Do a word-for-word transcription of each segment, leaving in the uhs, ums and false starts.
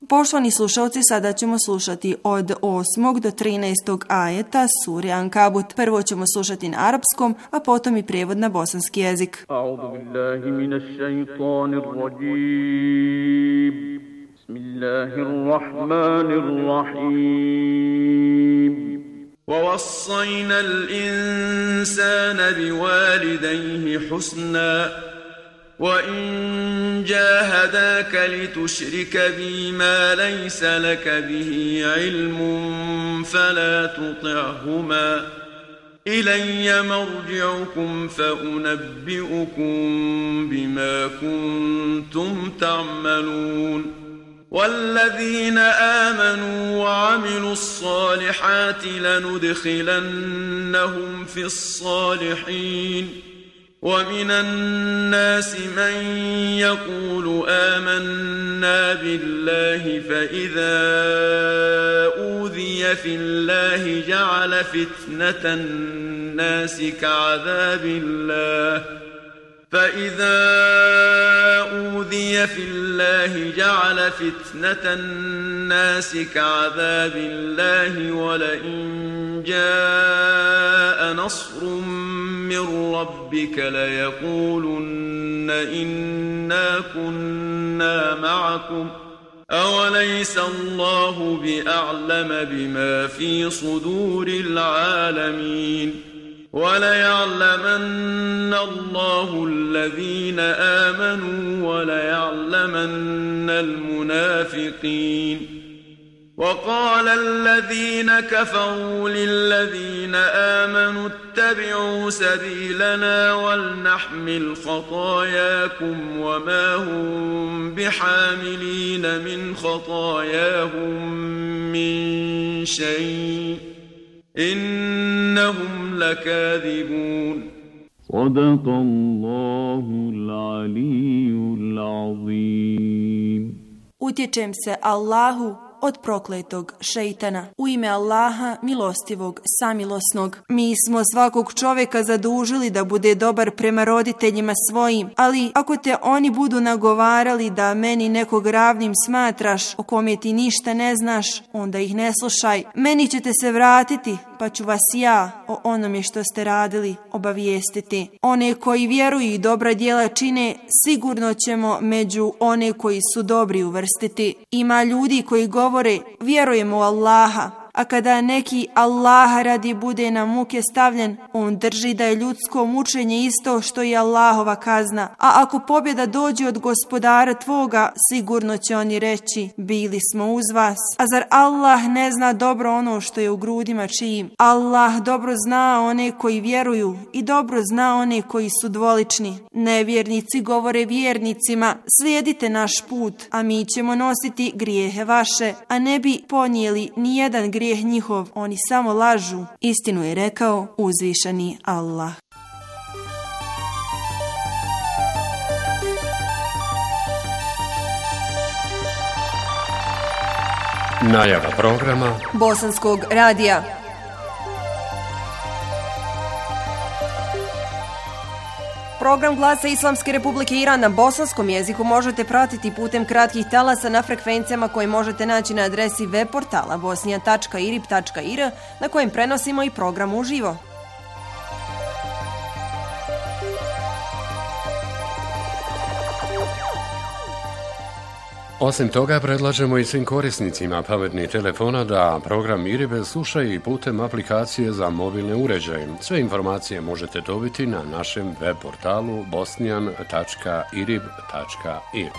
Poštovani slušalci, sada ćemo slušati od osmog do trinaestog ajeta sure Ankabut. Prvo ćemo slušati na arapskom, a potom i prijevod na bosanski jezik. A'udhu billahi minash shaitanir rajim. Bismillahirrahmanirrahim. وَوَصَّيْنَا الْإِنسَانَ بِوَالِدَيْهِ حُسْنًا وَإِنْ جَاهَدَاكَ لِتُشْرِكَ بِي مَا لَيْسَ لَكَ بِهِ عِلْمٌ فَلَا تُطِعْهُمَا إِلَيَّ مَرْجِعُكُمْ فَأُنَبِّئُكُمْ بِمَا كُنْتُمْ تَعْمَلُونَ وَالَّذِينَ آمَنُوا وَعَمِلُوا الصَّالِحَاتِ لَنُدْخِلَنَّهُمْ فِي الصَّالِحِينَ وَمِنَ النَّاسِ مَنْ يَقُولُ آمَنَّا بِاللَّهِ فَإِذَا أُوذِيَ فِي اللَّهِ جَعَلَ فِتْنَةَ النَّاسِ كَعَذَابِ اللَّهِ فَإِذَا أُوذِيَ فِي اللَّهِ جَعَلَ فِتْنَةَ النَّاسِ كَعَذَابِ اللَّهِ وَلَئِنْ جَاءَ نَصْرٌ مِّن رَّبِّكَ لَيَقُولُنَّ إِنَّا كُنَّا مَعَكُمْ أَوَلَيْسَ اللَّهُ بِأَعْلَمَ بِمَا فِي صُدُورِ الْعَالَمِينَ وَلَيَعْلَمَنَّ اللَّهُ الَّذِينَ آمَنُوا وَلَيَعْلَمَنَّ الْمُنَافِقِينَ وَقَالَ الَّذِينَ كَفَرُوا لِلَّذِينَ آمَنُوا اتَّبِعُوا سَبِيلَنَا وَلْنَحْمِلْ خَطَايَاكُمْ وَمَا هُمْ بِحَامِلِينَ مِنْ خَطَايَاهُمْ مِنْ شَيْءٍ إنهم لكاذبون صدق الله العلي العظيم. Utječem se Allahu od prokletog šeitana. U ime Allaha, milostivog, samilosnog. Mi smo svakog čovjeka zadužili da bude dobar prema roditeljima svojim, ali ako te oni budu nagovarali da meni nekog ravnim smatraš, o kome ti ništa ne znaš, onda ih ne slušaj. Meni ćete se vratiti, pa ću vas ja o onome što ste radili obavijestiti. One koji vjeruju i dobra djela čine, sigurno ćemo među one koji su dobri uvrstiti. Ima ljudi koji govore, vjerujemo u Allaha, a kada neki Allaha radi bude na muke stavljen, on drži da je ljudsko mučenje isto što i Allahova kazna. A ako pobjeda dođe od gospodara tvoga, sigurno će oni reći, bili smo uz vas. A zar Allah ne zna dobro ono što je u grudima čijim? Allah dobro zna one koji vjeruju i dobro zna one koji su dvolični. Nevjernici govore vjernicima, slijedite naš put, a mi ćemo nositi grijehe vaše, a ne bi ponijeli ni jedan grijeh njihov, oni samo lažu. Istinu je rekao uzvišeni Allah. Najava programa Bosanskog radija. Program Glasa Islamske Republike Iran na bosanskom jeziku možete pratiti putem kratkih talasa na frekvencijama koje možete naći na adresi web portala bosnija tačka irib tačka ir na kojem prenosimo i program uživo. Osim toga, predlažemo i svim korisnicima pametnih telefona da program Iribe slušaju i putem aplikacije za mobilne uređaje. Sve informacije možete dobiti na našem web portalu bosnijan tačka irib tačka ir.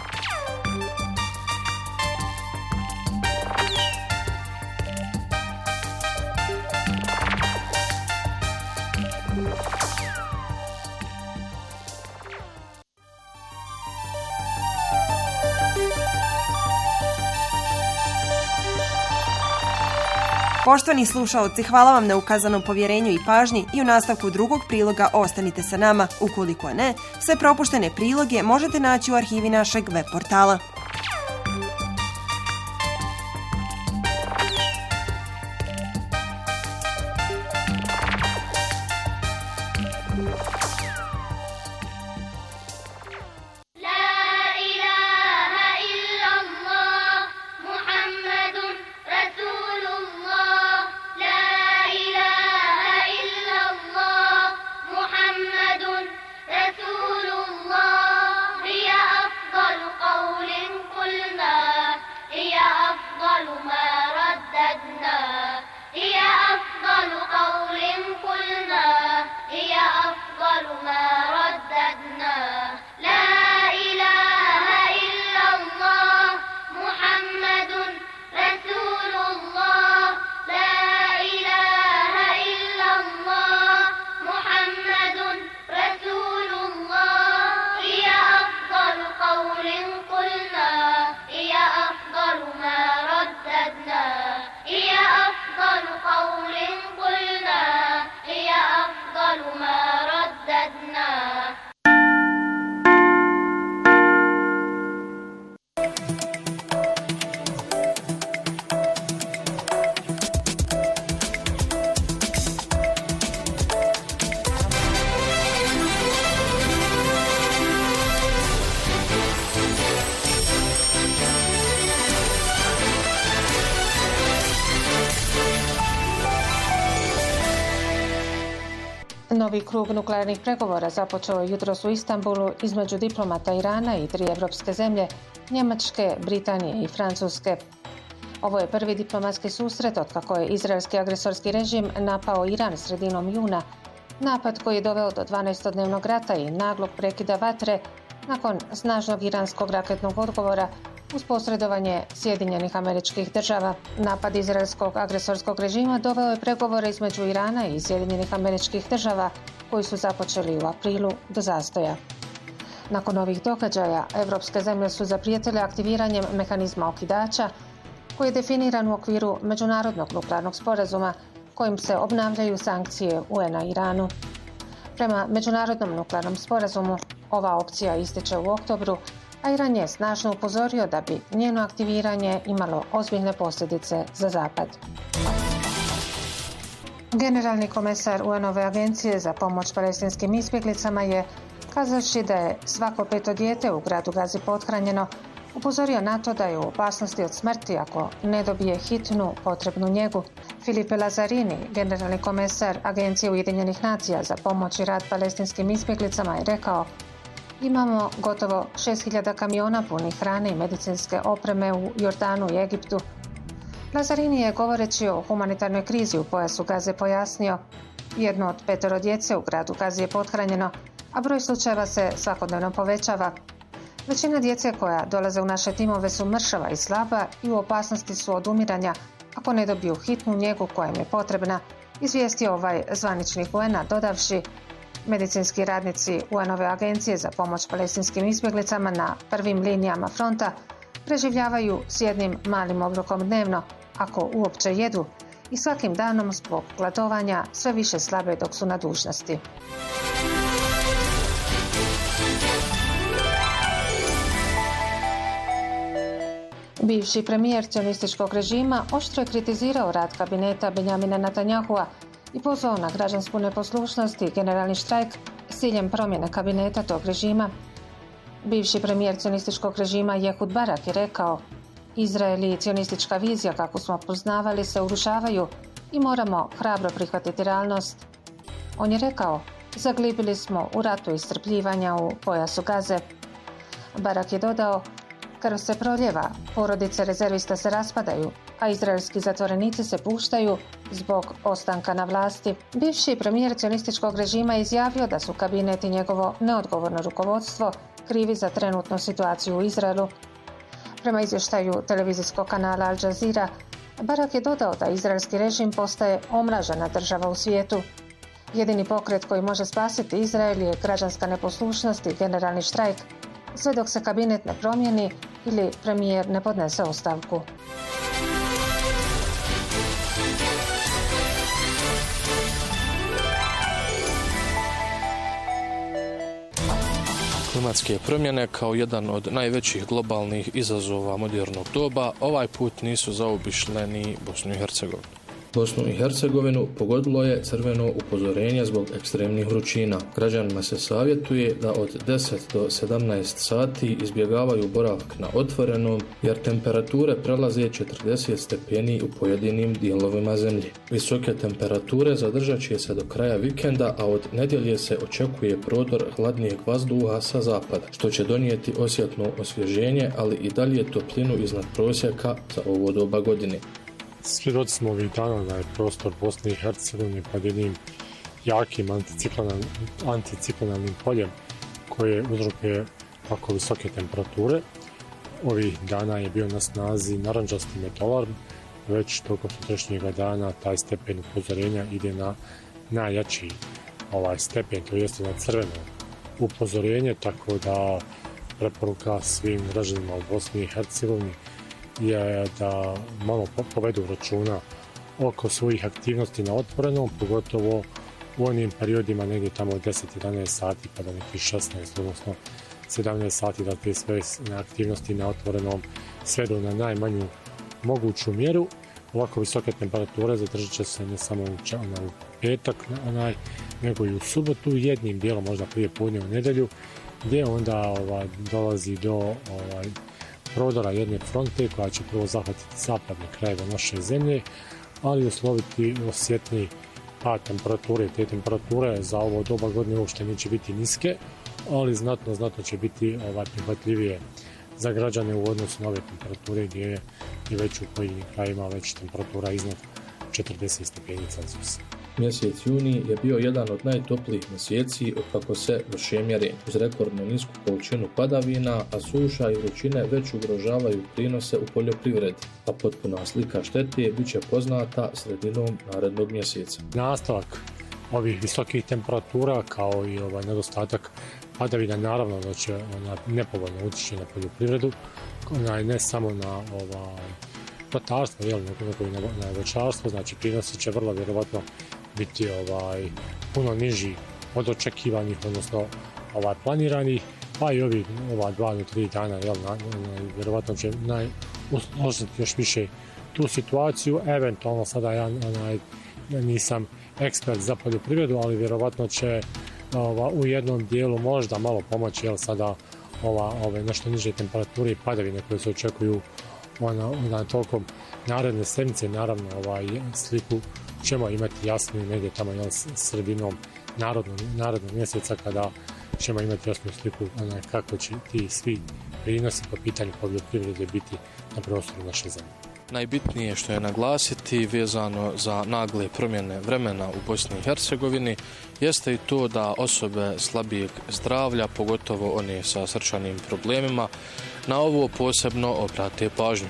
Poštovani slušaoci, hvala vam na ukazanom povjerenju i pažnji i u nastavku drugog priloga ostanite sa nama. Ukoliko ne, sve propuštene priloge možete naći u arhivi našeg web portala. La ilaha illallah Novi krug nuklearnih pregovora započeo je jutros u Istanbulu između diplomata Irana i tri evropske zemlje, Njemačke, Britanije i Francuske. Ovo je prvi diplomatski susret otkako je izraelski agresorski režim napao Iran sredinom juna, napad koji je doveo do dvanaestodnevnog rata i naglog prekida vatre nakon snažnog iranskog raketnog odgovora uz posredovanje Sjedinjenih Američkih Država. Napad izraelskog agresorskog režima doveo je pregovore između Irana i Sjedinjenih Američkih Država koji su započeli u aprilu do zastoja. Nakon ovih događaja, evropske zemlje su zaprijetile aktiviranjem mehanizma okidača koji je definiran u okviru Međunarodnog nuklearnog sporazuma kojim se obnavljaju sankcije U N-a Iranu. Prema Međunarodnom nuklearnom sporazumu, ova opcija ističe u oktobru, a Iran je snažno upozorio da bi njeno aktiviranje imalo ozbiljne posljedice za Zapad. Generalni komesar U N-ove agencije za pomoć palestinskim izbjeglicama je, kazavši da je svako peto dijete u gradu Gazi pothranjeno, upozorio na to da je u opasnosti od smrti ako ne dobije hitnu potrebnu njegu. Filipe Lazzarini, generalni komesar Agencije Ujedinjenih nacija za pomoć i rad palestinskim izbjeglicama, je rekao: imamo gotovo šest hiljada kamiona punih hrane i medicinske opreme u Jordanu i Egiptu. Lazzarini je, govoreći o humanitarnoj krizi u pojasu Gaze, pojasnio: jedno od petoro djece u gradu Gazi je pothranjeno, a broj slučajeva se svakodnevno povećava. Većina djece koja dolaze u naše timove su mršava i slaba i u opasnosti su od umiranja ako ne dobiju hitnu njegu koja im je potrebna, izvijestio ovaj zvaničnik U N-a, dodavši: medicinski radnici U N-ove agencije za pomoć palestinskim izbjeglicama na prvim linijama fronta preživljavaju s jednim malim obrokom dnevno, ako uopće jedu, i svakim danom zbog gladovanja sve više slabe dok su na dužnosti. Bivši premijer cionističkog režima oštro je kritizirao rad kabineta Benjamina Netanyahua i pozvao na građansku neposlušnost i generalni štrajk s ciljem promjene kabineta tog režima. Bivši premijer cionističkog režima Ehud Barak je rekao: Izrael i cionistička vizija kako smo poznavali se urušavaju i moramo hrabro prihvatiti realnost. On je rekao: zaglibili smo u ratu iscrpljivanja u pojasu Gaze. Barak je dodao: krv se proljeva, porodice rezervista se raspadaju, a izraelski zatvorenici se puštaju zbog ostanka na vlasti. Bivši premijer cionističkog režima je izjavio da su kabinet i njegovo neodgovorno rukovodstvo krivi za trenutnu situaciju u Izraelu. Prema izvještaju televizijskog kanala Al Jazeera, Barak je dodao da izraelski režim postaje omražena država u svijetu. Jedini pokret koji može spasiti Izrael je građanska neposlušnost i generalni štrajk, sve dok se kabinet ne promijeni ili premijer ne podnese ostavku. Klimatske promjene kao jedan od najvećih globalnih izazova modernog doba ovaj put nisu zaobišle ni Bosnu i Hercegovinu. Bosnu i Hercegovinu pogodilo je crveno upozorenje zbog ekstremnih vrućina. Građanima se savjetuje da od deset do sedamnaest sati izbjegavaju boravak na otvorenom, jer temperature prelaze četrdeset stepeni u pojedinim dijelovima zemlje. Visoke temperature zadržat će se do kraja vikenda, a od nedjelje se očekuje prodor hladnijeg vazduha sa zapada, što će donijeti osjetno osvježenje, ali i dalje toplinu iznad prosjeka za ovo doba godine. Svjedoci smo ovih dana da je prostor Bosne i Hercegovine pod jednim jakim anticiklonalnim, anticiklonalnim poljem koje uzrokuje tako visoke temperature. Ovih dana je bio na snazi narandžasti metalarm, već tokom sutrašnjega dana taj stepen upozorenja ide na najjači ovaj stepen, to jeste na crveno upozorenje, tako da preporuka svim građanima u Bosni i Hercegovini je da malo povedu računa oko svojih aktivnosti na otvorenom, pogotovo u onim periodima negdje tamo od deset do jedanaest sati pa do nekih šesnaest, odnosno sedamnaest sati, da te sve aktivnosti na otvorenom svedu na najmanju moguću mjeru. Ovako visoke temperature zadržat će se ne samo u petak, onaj, nego i u subotu, jednim dijelom možda prije podne u nedjelju, gdje onda ovaj, dolazi do ovaj, prodora jedne fronte koja će prvo zahvatiti zapadne krajeve naše zemlje, ali usloviti osjetni pad temperature. Te temperature za ovo doba godine uopšte neće biti niske, ali znatno, znatno će biti ovaj, prihvatljivije za građane u odnosu na ove temperature gdje je i već u pojedinim krajima već temperatura iznad četrdeset stepeni Celzijusa. Mjesec juni je bio jedan od najtoplijih mjeseci otkako se vrše mjerenja. Uz rekordno nisku količinu padavina, a suša i vrućine već ugrožavaju prinose u poljoprivredi, a potpuna slika štete bit će poznata sredinom narednog mjeseca. Nastavak ovih visokih temperatura kao i ovaj nedostatak padavina naravno da će ona nepovoljno utjeći na poljoprivredu, ona ne samo na ovaj ratarstvo, jel, nego i na, na voćarstvo, znači prinosi će vrlo vjerovatno biti ovaj puno niži od očekivanih, odnosno ovaj planiranih, pa i ovih ova dva do tri dana, jel, na, na, vjerovatno će naj osjetiti još više tu situaciju. Eventualno sada ja onaj, nisam ekspert za poljoprivredu, ali vjerovatno će ova, u jednom dijelu možda malo pomoći, jel, sada ova, ove nešto niže temperature i padavine koje se očekuju ona, ona tokom naredne sedmice. Naravno ovaj sliku ćemo imati jasniju negdje tamo, jel, sredinom narodnog, narodnog mjeseca, kada ćemo imati jasnu sliku ona, kako će ti svi prinosi po pitanju poljoprivrede biti na prostoru naše zemlje. Najbitnije što je naglasiti vezano za nagle promjene vremena u Bosni i Hercegovini jeste i to da osobe slabijeg zdravlja, pogotovo one sa srčanim problemima, na ovo posebno obrate pažnju.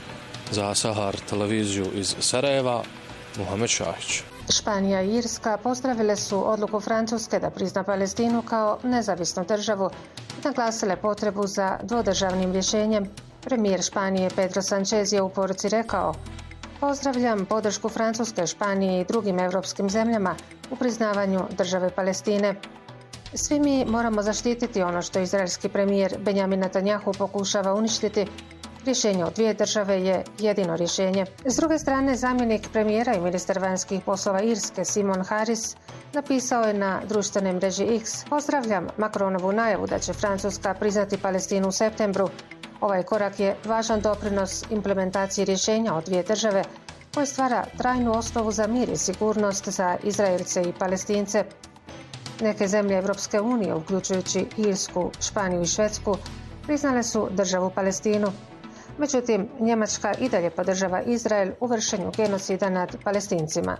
Za Sahar televiziju iz Sarajeva, Muhamed Šahić. Španija i Irska pozdravile su odluku Francuske da prizna Palestinu kao nezavisnu državu i naglasile potrebu za dvodržavnim rješenjem. Premijer Španije Pedro Sanchez je u poruci rekao: "Pozdravljam podršku Francuske, Španije i drugim europskim zemljama u priznavanju države Palestine. Svi mi moramo zaštititi ono što izraelski premijer Benjamin Netanjahu pokušava uništiti. Rješenje od dvije države je jedino rješenje." S druge strane, zamjenik premijera i ministar vanjskih poslova Irske Simon Harris napisao je na društvenoj mreži X: "Pozdravljam Macronovu najavu da će Francuska priznati Palestinu u septembru. Ovaj korak je važan doprinos implementaciji rješenja od dvije države koje stvara trajnu osnovu za mir i sigurnost za Izraelce i Palestince." Neke zemlje Europske unije, uključujući Irsku, Španiju i Švedsku, priznale su državu Palestinu. Međutim, Njemačka i dalje podržava Izrael u vršenju genocida nad Palestincima.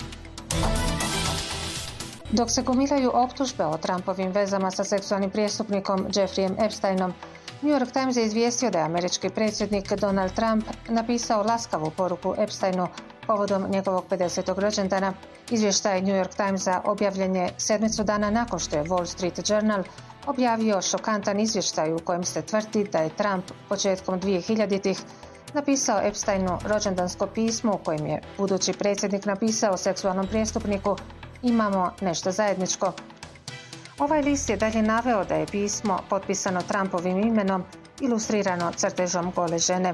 Dok se gomilaju optužbe o Trumpovim vezama sa seksualnim prijestupnikom Jeffreyem Epsteinom, New York Times je izvijestio da je američki predsjednik Donald Trump napisao laskavu poruku Epsteinu povodom njegovog pedesetog rođendana. Izvještaj New York Timesa objavljen je sedmicu dana nakon što je Wall Street Journal objavio šokantan izvještaj u kojem se tvrdi da je Trump početkom dvije hiljaditih napisao Epsteinu rođendansko pismo u kojem je budući predsjednik napisao seksualnom prijestupniku: "Imamo nešto zajedničko." Ovaj list je dalje naveo da je pismo potpisano Trumpovim imenom ilustrirano crtežom gole žene.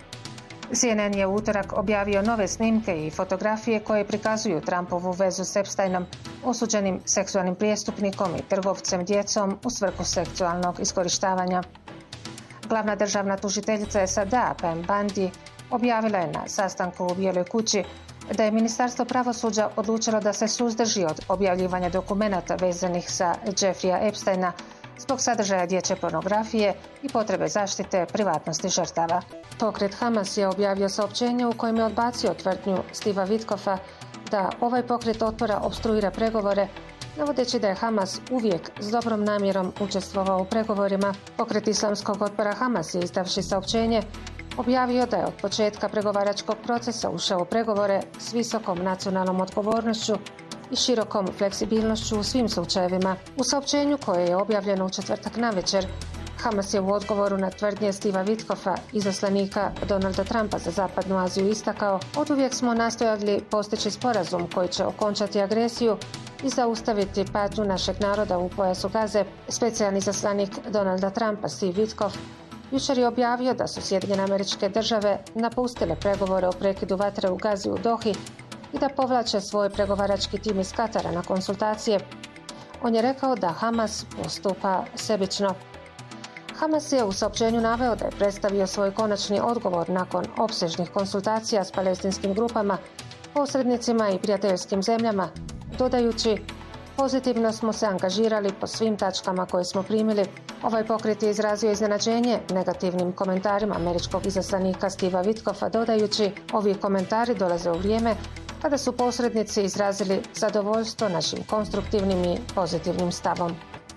C N N je u utorak objavio nove snimke i fotografije koje prikazuju Trumpovu vezu s Epsteinom, osuđenim seksualnim prijestupnikom i trgovcem djecom u svrhu seksualnog iskorištavanja. Glavna državna tužiteljica S A D-a Pam Bondi objavila je na sastanku u Bijeloj kući da je Ministarstvo pravosuđa odlučilo da se suzdrži od objavljivanja dokumenata vezanih za Jeffreya Epsteina zbog sadržaja dječje pornografije i potrebe zaštite privatnosti žrtava. Pokret Hamas je objavio saopćenje u kojem je odbacio tvrdnju Steva Witkoffa da ovaj pokret otpora opstruira pregovore, navodeći da je Hamas uvijek s dobrom namjerom učestvovao u pregovorima. Pokret islamskog otpora Hamas je, izdavši saopćenje, objavio da je od početka pregovaračkog procesa ušao u pregovore s visokom nacionalnom odgovornošću i širokom fleksibilnošću u svim slučajevima. U saopćenju koje je objavljeno u četvrtak navečer, Hamas je u odgovoru na tvrdnje Steva Witkoffa, izaslanika Donalda Trumpa za Zapadnu Aziju, istakao: "Oduvijek smo nastojali postići sporazum koji će okončati agresiju i zaustaviti patnju našeg naroda u pojasu Gaze." Specijalni izaslanik Donalda Trumpa Steve Witkoff jučer je objavio da su Sjedinjene Američke Države napustile pregovore o prekidu vatre u Gazi u Dohi i da povlače svoj pregovarački tim iz Katara na konsultacije. On je rekao da Hamas postupa sebično. Hamas je u saopćenju naveo da je predstavio svoj konačni odgovor nakon opsežnih konsultacija s palestinskim grupama posrednicima i prijateljskim zemljama, dodajući: pozitivno smo se angažirali po svim tačkama koje smo primili. Ovaj pokret je izrazio iznenađenje negativnim komentarima američkog izaslanika Steva Witkoffa, dodajući: ovi komentari dolaze u vrijeme kada su posrednici izrazili zadovoljstvo našim konstruktivnim i pozitivnim stavom.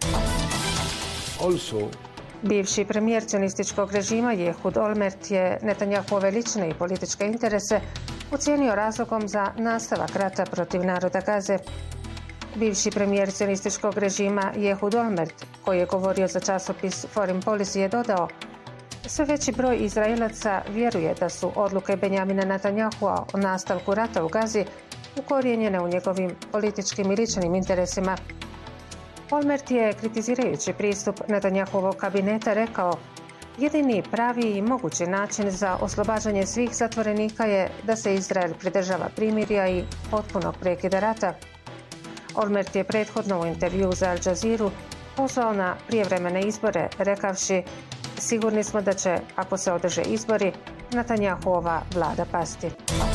Also, bivši premijer cionističkog režima Ehud Olmert je Netanjahove lične i političke interese ocijenio razlogom za nastavak rata protiv naroda Gaze. Bivši premijer cionističkog režima Ehud Olmert, koji je govorio za časopis Foreign Policy, je dodao: sve veći broj Izraelaca vjeruje da su odluke Benjamina Netanjahua o nastavku rata u Gazi ukorijenjene u njegovim političkim i ličnim interesima. Olmert je, kritizirajući pristup Netanjahuovog kabineta, rekao: jedini pravi i mogući način za oslobađanje svih zatvorenika je da se Izrael pridržava primirja i potpunog prekida rata. Olmert je prethodno u intervju za Al Jazeeru pozvao na prijevremene izbore, rekavši: sigurni smo da će, ako se održe izbori, Netanjahuova vlada pasti.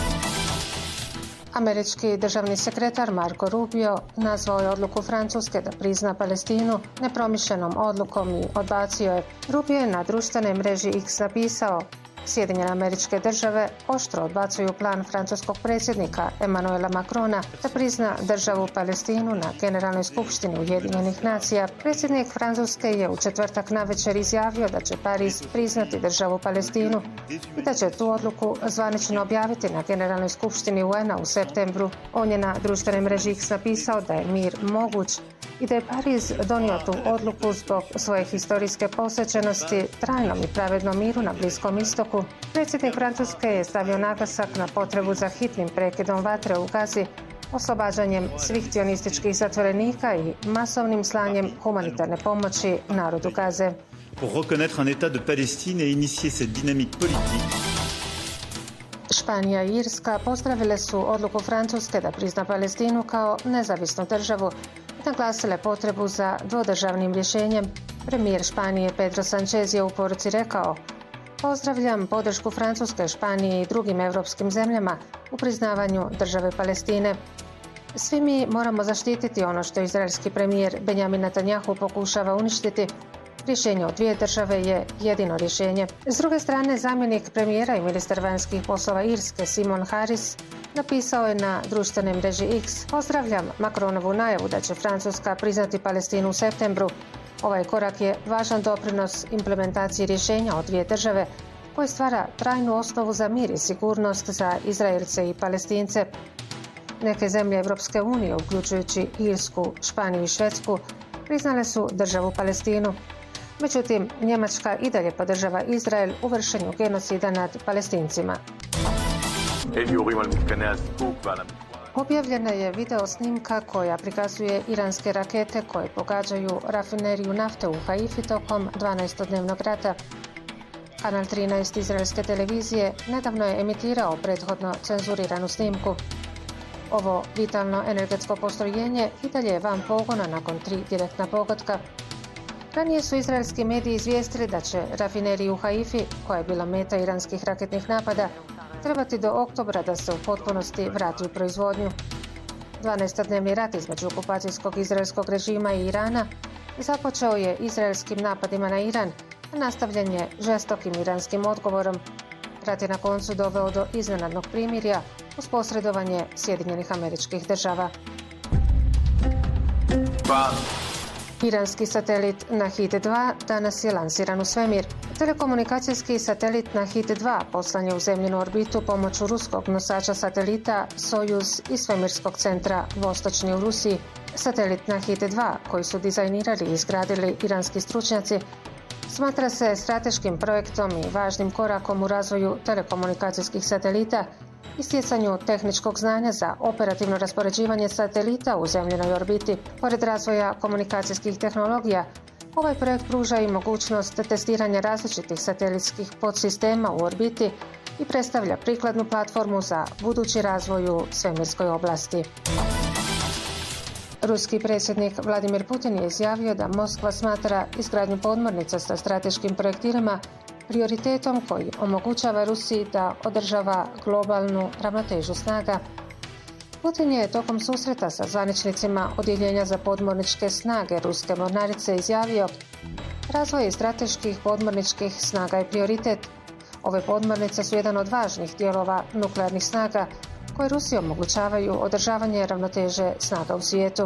Američki državni sekretar Marco Rubio nazvao je odluku Francuske da prizna Palestinu nepromišljenom odlukom i odbacio je. Rubio je na društvenoj mreži X napisao: Sjedinjene Američke Države oštro odbacuju plan francuskog predsjednika Emmanuela Macrona da prizna državu Palestinu na Generalnoj skupštini Ujedinjenih nacija. Predsjednik Francuske je u četvrtak navečer izjavio da će Pariz priznati državu Palestinu i da će tu odluku zvanično objaviti na Generalnoj skupštini U N A u septembru. On je na društvenoj mreži X napisao da je mir moguć i da je Pariz donio tu odluku zbog svoje historijske posvećenosti trajnom i pravednom miru na Bliskom istoku. Predsjednik Francuske je stavio naglasak na potrebu za hitnim prekidom vatre u Gazi, oslobađanjem svih cionističkih zatvorenika i masovnim slanjem humanitarne pomoći narodu Gaze. Pour reconnaître un état de Palestine et initier cette dynamique politique. Španija i Irska pozdravile su odluku Francuske da prizna Palestinu kao nezavisnu državu i naglasile potrebu za dvodržavnim rješenjem. Premijer Španije Pedro Sanchez je u poruci rekao: pozdravljam podršku Francuske, Španije i drugim europskim zemljama u priznavanju države Palestine. Svi mi moramo zaštititi ono što izraelski premijer Benjamin Netanjahu pokušava uništiti. Rješenje od dvije države je jedino rješenje. S druge strane, zamjenik premijera i ministar vanjskih poslova Irske Simon Harris napisao je na društvenoj mreži X: pozdravljam Macronovu najavu da će Francuska priznati Palestinu u septembru. Ovaj korak je važan doprinos implementaciji rješenja od dvije države koje stvara trajnu osnovu za mir i sigurnost za Izraelce i Palestince. Neke zemlje Europske unije, uključujući Irsku, Španiju i Švedsku, priznale su državu Palestinu. Međutim, Njemačka i dalje podržava Izrael u vršenju genocida nad Palestincima. Objavljena je video snimka koja prikazuje iranske rakete koje pogađaju rafineriju nafte u Haifi tokom dvanaestodnevnog rata. Kanal trinaest izraelske televizije nedavno je emitirao prethodno cenzuriranu snimku. Ovo vitalno energetsko postrojenje i dalje je van pogona nakon tri direktna pogotka. Ranije su izraelski mediji izvijestili da će rafineriju u Haifi, koja je bila meta iranskih raketnih napada, trebati do oktobra da se u potpunosti vrati u proizvodnju. dvanaestodnevni rat između okupacijskog izraelskog režima i Irana započeo je izraelskim napadima na Iran, a nastavljen je žestokim iranskim odgovorom. Rat je na koncu doveo do iznenadnog primirja uz posredovanje Sjedinjenih Američkih Država. Pa. Iranski satelit Nahid dva danas je lansiran u svemir. Telekomunikacijski satelit Nahid dva poslan je u zemljinu orbitu pomoću ruskog nosača satelita Sojuz iz svemirskog centra Vostočni u Rusiji. Satelit Nahid dva, koji su dizajnirali i izgradili iranski stručnjaci, smatra se strateškim projektom i važnim korakom u razvoju telekomunikacijskih satelita i stjecanju tehničkog znanja za operativno raspoređivanje satelita u zemljinoj orbiti. Pored razvoja komunikacijskih tehnologija, ovaj projekt pruža i mogućnost testiranja različitih satelitskih podsistema u orbiti i predstavlja prikladnu platformu za budući razvoj u svemirskoj oblasti. Ruski predsjednik Vladimir Putin je izjavio da Moskva smatra izgradnju podmornica sa strateškim projektilima prioritetom koji omogućava Rusiji da održava globalnu ravnotežu snaga. Putin je tokom susreta sa zvaničnicima Odjeljenja za podmorničke snage Ruske mornarice izjavio: razvoj strateških podmorničkih snaga je prioritet. Ove podmornice su jedan od važnih dijelova nuklearnih snaga koje Rusiji omogućavaju održavanje ravnoteže snaga u svijetu.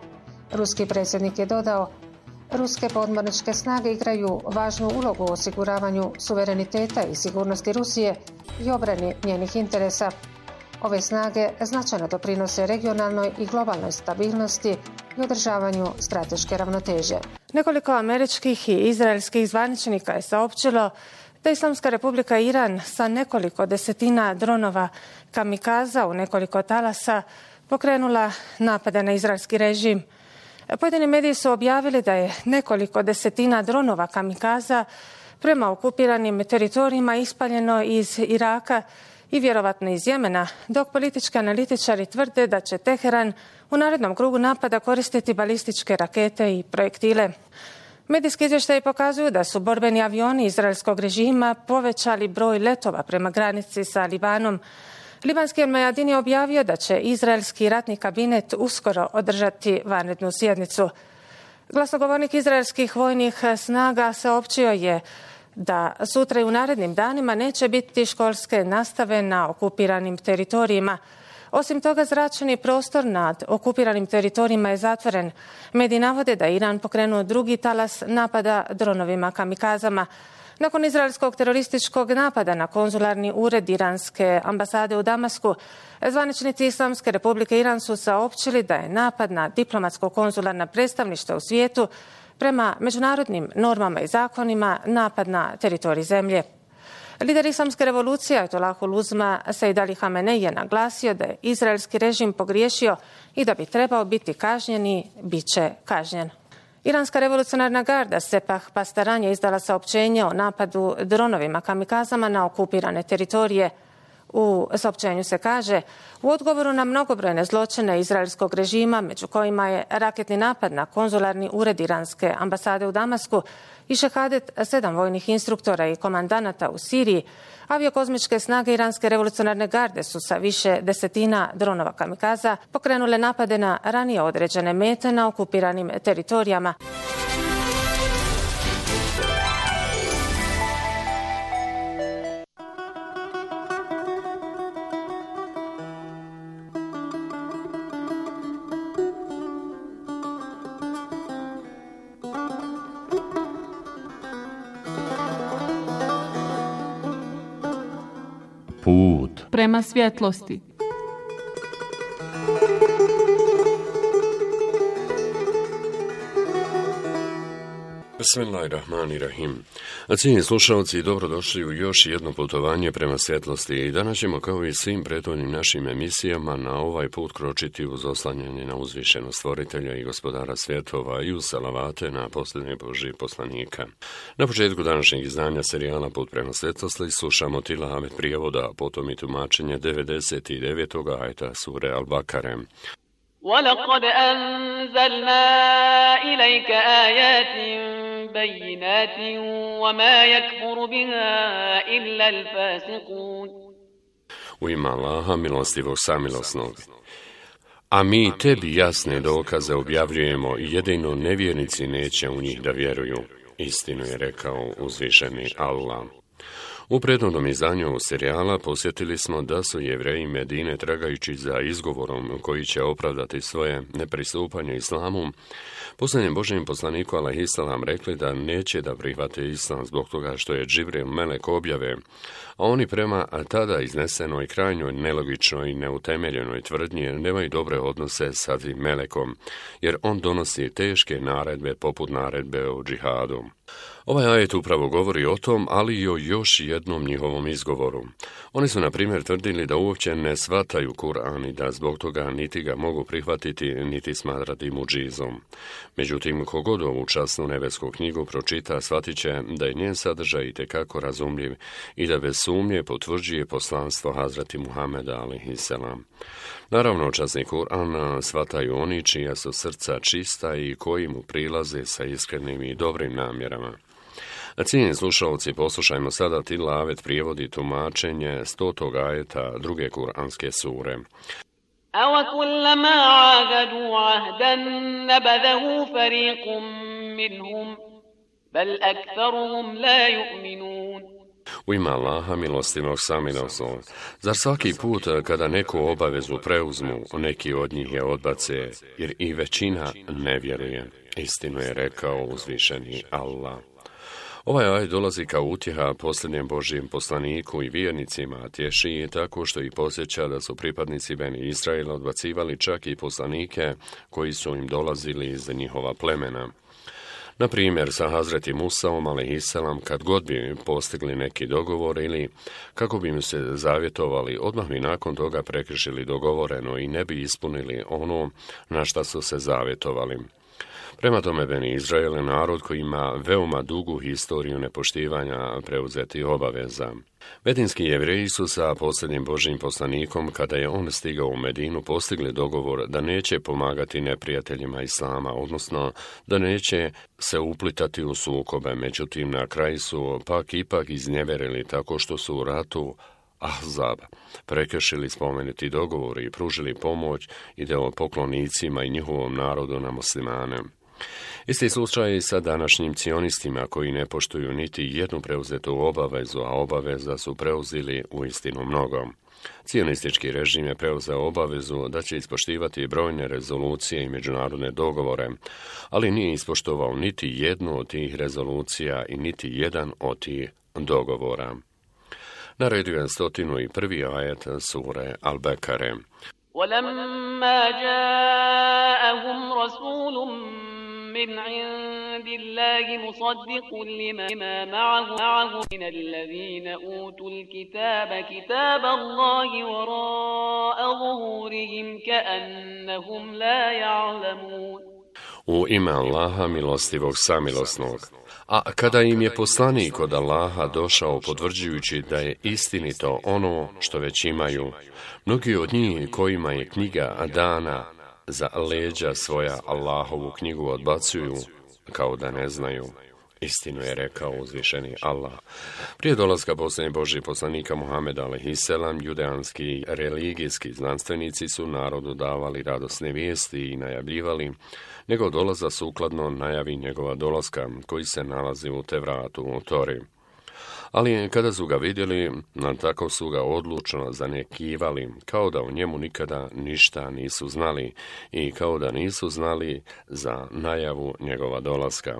Ruski predsjednik je dodao: ruske podmorničke snage igraju važnu ulogu u osiguravanju suvereniteta i sigurnosti Rusije i obrani njenih interesa. Ove snage značajno doprinose regionalnoj i globalnoj stabilnosti i održavanju strateške ravnoteže. Nekoliko američkih i izraelskih zvaničnika je saopćilo da Islamska Republika Iran sa nekoliko desetina dronova kamikaza u nekoliko talasa pokrenula napade na izraelski režim. Pojedini mediji su objavili da je nekoliko desetina dronova kamikaza prema okupiranim teritorijima ispaljeno iz Iraka i vjerovatno iz Jemena, dok politički analitičari tvrde da će Teheran u narednom krugu napada koristiti balističke rakete i projektile. Medijski izvještaji pokazuju da su borbeni avioni izraelskog režima povećali broj letova prema granici sa Libanom. Libanski El-Mayadin je objavio da će izraelski ratni kabinet uskoro održati vanrednu sjednicu. Glasnogovornik izraelskih vojnih snaga saopćio je da sutra i u narednim danima neće biti školske nastave na okupiranim teritorijima. Osim toga, zračni prostor nad okupiranim teritorijima je zatvoren. Mediji navode da je Iran pokrenuo drugi talas napada dronovima kamikazama. Nakon izraelskog terorističkog napada na konzularni ured iranske ambasade u Damasku, zvaničnici Islamske Republike Iran su saopćili da je napad na diplomatsko-konzularna predstavništva u svijetu prema međunarodnim normama i zakonima napad na teritorij zemlje. Lider Islamske revolucije Ajatolahul Uzma Sejd Ali Hamenej je naglasio da je izraelski režim pogriješio i da bi trebao biti kažnjen i bit će kažnjen. Iranska revolucionarna garda Sepah Pastaran je izdala saopćenje o napadu dronovima kamikazama na okupirane teritorije. U saopćenju se kaže: u odgovoru na mnogobrojne zločine izraelskog režima, među kojima je raketni napad na konzularni ured iranske ambasade u Damasku i šehadet sedam vojnih instruktora i komandanata u Siriji, aviokozmičke snage Iranske revolucionarne garde su sa više desetina dronova kamikaza pokrenule napade na ranije određene mete na okupiranim teritorijama. Put prema svjetlosti. Bismillahirrahmanirrahim. A cijenjeni slušalci, dobrodošli u još jedno putovanje prema svjetlosti. I danas ćemo, kao i svim prethodnim našim emisijama, na ovaj put kročiti uz oslanjanje na uzvišenog stvoritelja i gospodara svjetova i uz salavate na posljednje Božije poslanika. Na početku današnjeg izdanja serijala Put prema svjetlosti slušamo tilavet prijevoda, potom i tumačenje devedeset devetog ajeta sure Al-Bakare. وَلَقَدْ أَنزَلْنَا إِلَيْكَ آيَاتٍ بَيِّنَاتٍ وَمَا يَكْفُرُ بِهَا إِلَّا الْفَاسِقُونَ. U ime Allaha, milostivog samilosnog. A mi tebi jasne dokaze objavljujemo i jedino nevjernici neće u njih da vjeruju. Istinu je rekao uzvišeni Allah. U prethodnom izdanju ovog serijala posjetili smo da su Jevreji Medine, tragajući za izgovorom koji će opravdati svoje nepristupanje islamu, posljednjem Božijem poslaniku alejhiselam rekli da neće da prihvate islam zbog toga što je Džibril melek objave, a oni prema tada iznesenoj krajnjoj nelogičnoj i neutemeljenoj tvrdnji nemaju dobre odnose sa tim melekom, jer on donosi teške naredbe poput naredbe o džihadu. Ovaj ajet upravo govori o tom, ali i o još jednom njihovom izgovoru. Oni su, na primjer, tvrdili da uopće ne shvataju Kur'an i da zbog toga niti ga mogu prihvatiti, niti smatrati muđizom. Međutim, kogod ovu časnu nebesku knjigu pročita, shvatit će da je njen sadržaj itekako razumljiv i da bez sumnje potvrđuje poslanstvo Hazreti Muhameda alejhiselam. Naravno, časni Kur'an shvataju oni čija su srca čista i koji mu prilaze sa iskrenim i dobrim namjerama. A cijenjeni slušalci, poslušajmo sada tilavet prijevodi tumačenje stotog ajeta druge kuranske sure. أَوَكُلَّمَا عَاهَدُوا عَهْدًا نَبَذَهُ فَرِيقٌ مِّنْهُمْ بَلْ أَكْثَرُهُمْ لَا يُؤْمِنُونَ. U ime Allaha milostivog samilosnog, zar svaki put kada neku obavezu preuzmu, neki od njih je odbace, jer i većina ne vjeruje. Istinu je rekao uzvišeni Allah. Ovaj ajet dolazi kao utjeha posljednjem Božijem poslaniku i vjernicima, tješi je tako što ih podsjeća da su pripadnici Beni Izraela odbacivali čak i poslanike koji su im dolazili iz njihova plemena. Na primjer, sa Hazreti Musaom, alejhiselam, kad god bi postigli neki dogovor ili kako bi im se zavjetovali, odmah bi nakon toga prekršili dogovoreno i ne bi ispunili ono na šta su se zavjetovali. Prema tome, Beni Izrael je narod koji ima veoma dugu historiju nepoštivanja preuzetih obaveza. Medinski Jevreji su sa posljednjim Božjim poslanikom, kada je on stigao u Medinu, postigli dogovor da neće pomagati neprijateljima Islama, odnosno da neće se uplitati u sukobe. Međutim, na kraju su pak ipak iznjeverili tako što su u ratu Ahzab prekršili spomenuti dogovor i pružili pomoć ideopoklonicima i njihovom narodu na muslimane. Isti slučaj i sa današnjim cionistima koji ne poštuju niti jednu preuzetu obavezu, a obaveza su preuzeli u istinu mnogo. Cionistički režim je preuzeo obavezu da će ispoštivati brojne rezolucije i međunarodne dogovore, ali nije ispoštovao niti jednu od tih rezolucija i niti jedan od tih dogovora. Naredio je stotinu i prvi ajet sure Al-Bekare. وَلَمَّا جَاءَهُمْ رَسُولٌ مِّنْ عِندِ اللَّهِ مُصَدِّقٌ لِمَا مَعَهُ مِنَ الَّذِينَ أُوتُوا الْكِتَابَ كِتَابَ اللَّهِ وَرَاءَ ظُهُورِهِمْ كَأَنَّهُمْ لَا يَعْلَمُونَ. U ime Allaha milostivog samilosnog. A kada im je poslanik od Allaha došao potvrđujući da je istinito ono što već imaju, mnogi od njih kojima je knjiga dana za leđa svoja Allahovu knjigu odbacuju kao da ne znaju. Istinu je rekao uzvišeni Allah. Prije dolaska posljednjeg Božjeg poslanika Muhameda alejhiselam, judeanski religijski znanstvenici su narodu davali radosne vijesti i najavljivali njegov dolazak sukladno najavi njegova dolaska, koji se nalazi u Tevratu, u Tori. Ali kada su ga vidjeli, tako su ga odlučno zanekivali, kao da o njemu nikada ništa nisu znali i kao da nisu znali za najavu njegova dolaska.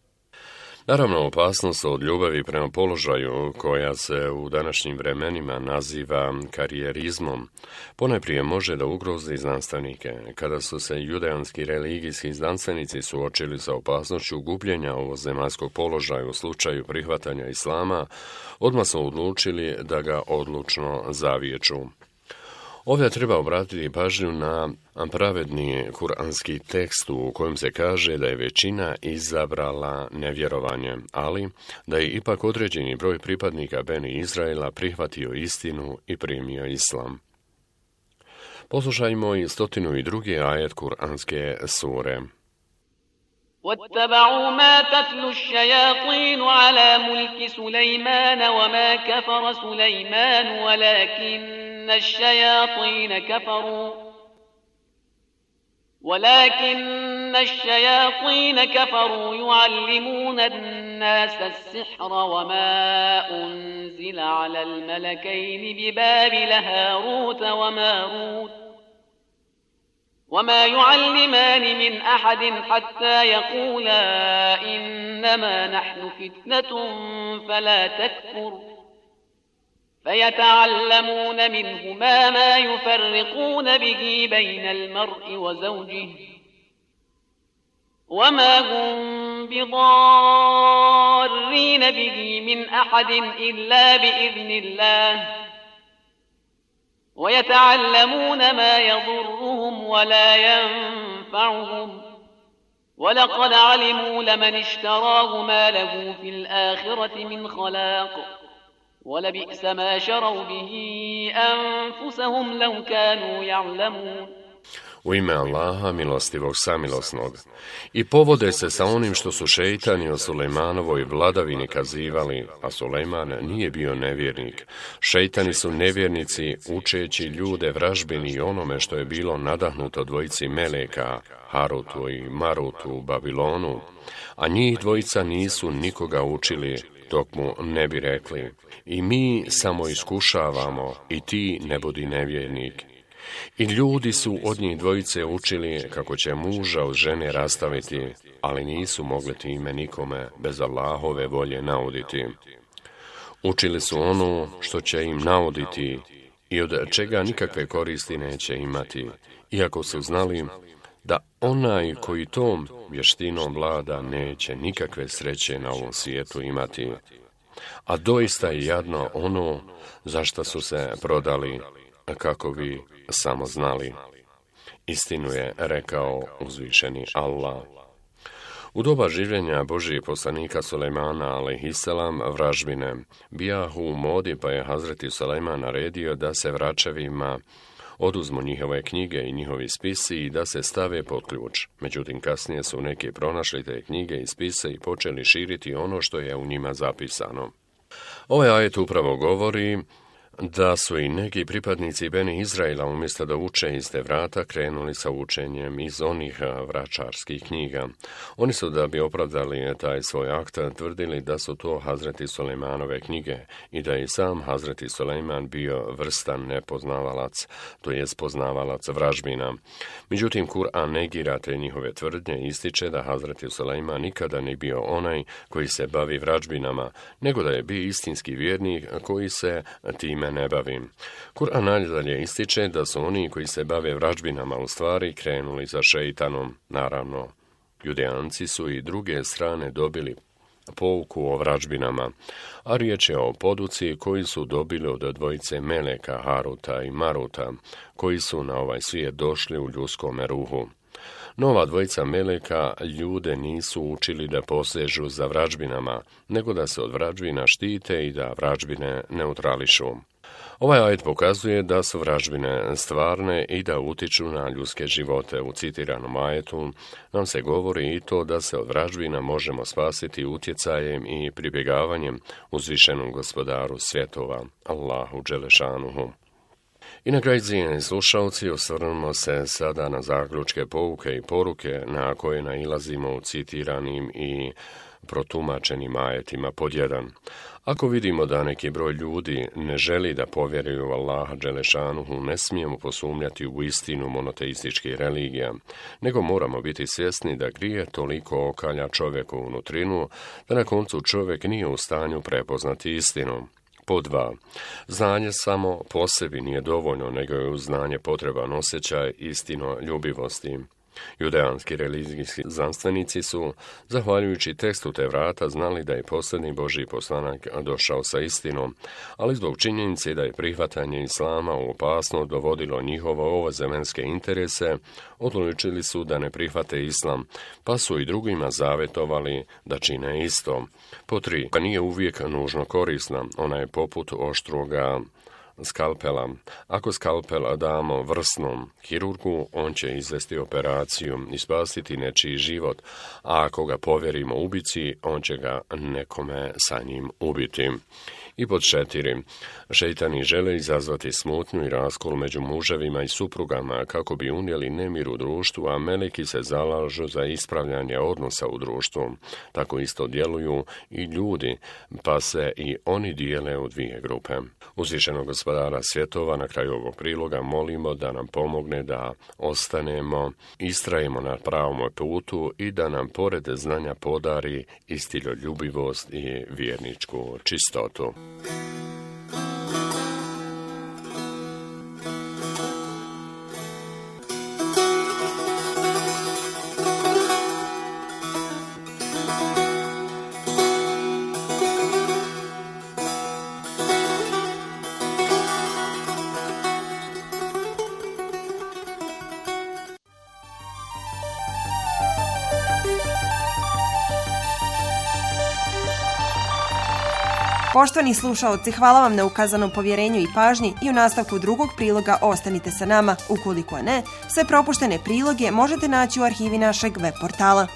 Naravno, opasnost od ljubavi prema položaju, koja se u današnjim vremenima naziva karijerizmom, ponajprije može da ugrozi znanstvenike. Kada su se judeanski religijski znanstvenici suočili sa opasnošću gubljenja ovozemaljskog položaja u slučaju prihvatanja islama, odmah su odlučili da ga odlučno zaviječu. Ovdje treba obratiti pažnju na pravedni kuranski tekst u kojem se kaže da je većina izabrala nevjerovanje, ali da je ipak određeni broj pripadnika Beni Izraela prihvatio istinu i primio islam. Poslušajmo i stotinu i drugi ajet kuranske sure. وَاتَّبَعُوا مَا تَتْلُو الشَّيَاطِينُ عَلَى مُلْكِ سُلَيْمَانَ وَمَا كَفَرَ سُلَيْمَانُ وَلَكِنَّ الشَّيَاطِينَ كَفَرُوا وَلَكِنَّ الشَّيَاطِينَ كَفَرُوا يُعَلِّمُونَ النَّاسَ السِّحْرَ وَمَا أُنزِلَ عَلَى الْمَلَكَيْنِ بِبَابِلَ هَارُوتَ وَمَارُوتَ وما يعلمان من أحد حتى يقولا إنما نحن فتنة فلا تكفر فيتعلمون منهما ما يفرقون به بين المرء وزوجه وما هم بضارين به من أحد إلا بإذن الله ويتعلمون ما يضرهم ولا ينفعهم ولقد علموا لمن اشتراه ما له في الآخرة من خلاق ولبئس ما شروا به أنفسهم لو كانوا يعلمون. U ime Allaha, milostivog samilosnog. I povode se sa onim što su šeitani o Sulejmanovoj vladavini kazivali, a Sulejman nije bio nevjernik. Šeitani su nevjernici, učeći ljude vražbini i onome što je bilo nadahnuto dvojici meleka, Harutu i Marutu u Babilonu, a njih dvojica nisu nikoga učili dok mu ne bi rekli: i mi samo iskušavamo i ti ne budi nevjernik. I ljudi su od njih dvojice učili kako će muža od žene rastaviti, ali nisu mogli time nikome bez Allahove volje nauditi. Učili su ono što će im nauditi i od čega nikakve koristi neće imati, iako su znali da onaj koji tom vještinom vlada neće nikakve sreće na ovom svijetu imati. A doista je jadno ono za što su se prodali, kako bi samo znali. Istinu je rekao uzvišeni Allah. U doba življenja Božijeg poslanika Sulejmana alejhiselam vražbine bijahu u modi, pa je Hazreti Sulejman naredio da se vračevima oduzmu njihove knjige i njihovi spisi i da se stave pod ključ. Međutim, kasnije su neki pronašli te knjige i spise i počeli širiti ono što je u njima zapisano. Ovaj ajet upravo govori da su i neki pripadnici Beni Izraila umjesto da uče iz te vrata krenuli sa učenjem iz onih vračarskih knjiga. Oni su, da bi opravdali taj svoj akt, tvrdili da su to Hazreti Sulejmanove knjige i da je sam Hazreti Sulejman bio vrstan nepoznavalac, to jest poznavalac vražbina. Međutim, Kur'an negira te njihove tvrdnje i ističe da Hazreti Sulejman nikada nije bio onaj koji se bavi vražbinama, nego da je bio istinski vjernik koji se time ne bavim. Kur'an nadalje ističe da su oni koji se bave vražbinama u stvari krenuli za šeitanom. Naravno, Judejanci su i druge strane dobili pouku o vražbinama, a riječ je o poduci koji su dobili od dvojice meleka, Haruta i Maruta, koji su na ovaj svijet došli u ljudskome ruhu. Nova dvojica meleka ljude nisu učili da posežu za vražbinama, nego da se od vražbina štite i da vražbine neutrališu. Ovaj ajet pokazuje da su vražbine stvarne i da utiču na ljudske živote. U citiranom ajetu nam se govori i to da se od vražbina možemo spasiti utjecajem i pribjegavanjem uzvišenom gospodaru svjetova, Allahu Đelešanuhu. I na kraju, cijenjeni slušalci, osvrnemo se sada na zaključke, pouke i poruke na koje nailazimo u citiranim i protumačenim ajetima. Pod jedan. Ako vidimo da neki broj ljudi ne želi da povjeruju u Allaha Đelešanuhu, ne smijemo posumnjati u istinu monoteističkih religija, nego moramo biti svjesni da grije toliko okalja čovjeku unutrinu, da na koncu čovjek nije u stanju prepoznati istinu. Po dva. Znanje samo po sebi nije dovoljno, nego je uz znanje potreban osjećaj istino ljubivosti. Judejanski religijski znanstvenici su, zahvaljujući tekstu te vrata, znali da je posljednji Božji poslanik došao sa istinom, ali zbog činjenice da je prihvatanje islama u opasnost dovodilo njihove ovozemaljske interese, odlučili su da ne prihvate islam, pa su i drugima zavetovali da čine isto. Po tri. Nije uvijek nužno korisna, ona je poput oštroga skalpela. Ako skalpel damo vrsnom kirurgu, on će izvesti operaciju i spasiti nečiji život, a ako ga povjerimo ubici, on će ga nekome sa njim ubiti. I pod četiri. Šeitani žele izazvati smutnju i raskol među muževima i suprugama kako bi unijeli nemir u društvu, a meleki se zalažu za ispravljanje odnosa u društvu. Tako isto djeluju i ljudi, pa se i oni dijele u dvije grupe. Uzvišenog gospodara svjetova, na kraju ovog priloga molimo da nam pomogne da ostanemo, istrajemo na pravom putu i da nam pored znanja podari istinoljubivost i vjerničku čistotu. Poštovani slušaoci, hvala vam na ukazanom povjerenju i pažnji i u nastavku drugog priloga ostanite sa nama. Ukoliko ne, sve propuštene priloge možete naći u arhivi našeg web portala.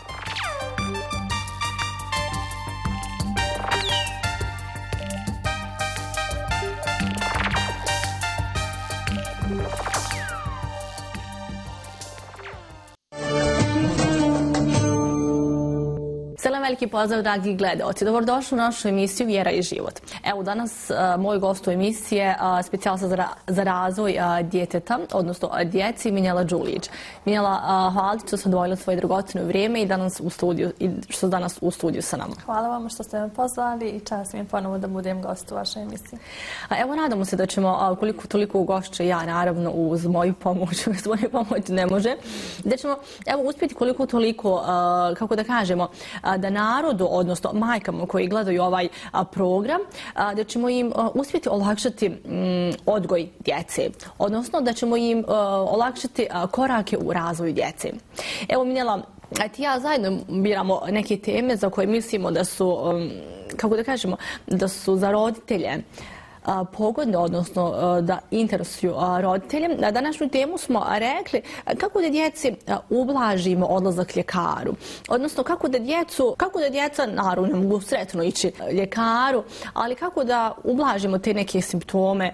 Selam, veliki pozdrav, dragi gledaoci. Dobrodošli u našu emisiju Vjera i život. Evo, danas uh, moj gost u emisije uh, specijalca za, ra za razvoj uh, djeteta, odnosno uh, djeci, Minjela Đulić. Minjela, uh, hvala ti što ste odvojili svoje dragocjeno vrijeme i danas u studiju, i što ste danas u studiju sa nama. Hvala vam što ste me pozvali i čast mi je ponovo da budem gost u vašoj emisiji. A evo, nadamo se da ćemo, uh, koliko toliko ugošće ja, naravno, uz moju pomoć, uz moju pomoć ne može, da ćemo, evo, uspjeti koliko toliko, uh, kako da kažemo, uh, da narodu, odnosno majkama koji gledaju ovaj a, program, a, da ćemo im a, uspjeti olakšati m, odgoj djece, odnosno da ćemo im a, olakšati a, korake u razvoju djece. Evo, Minjela, ti ja zajedno biramo neke teme za koje mislimo da su, um, kako da kažemo, da su za roditelje pogodne, odnosno da interesuju roditelje. Na današnju temu smo rekli kako da djeci ublažimo odlazak ljekaru. Odnosno kako da djecu, kako da djeca naravno ne mogu sretno ići ljekaru, ali kako da ublažimo te neke simptome,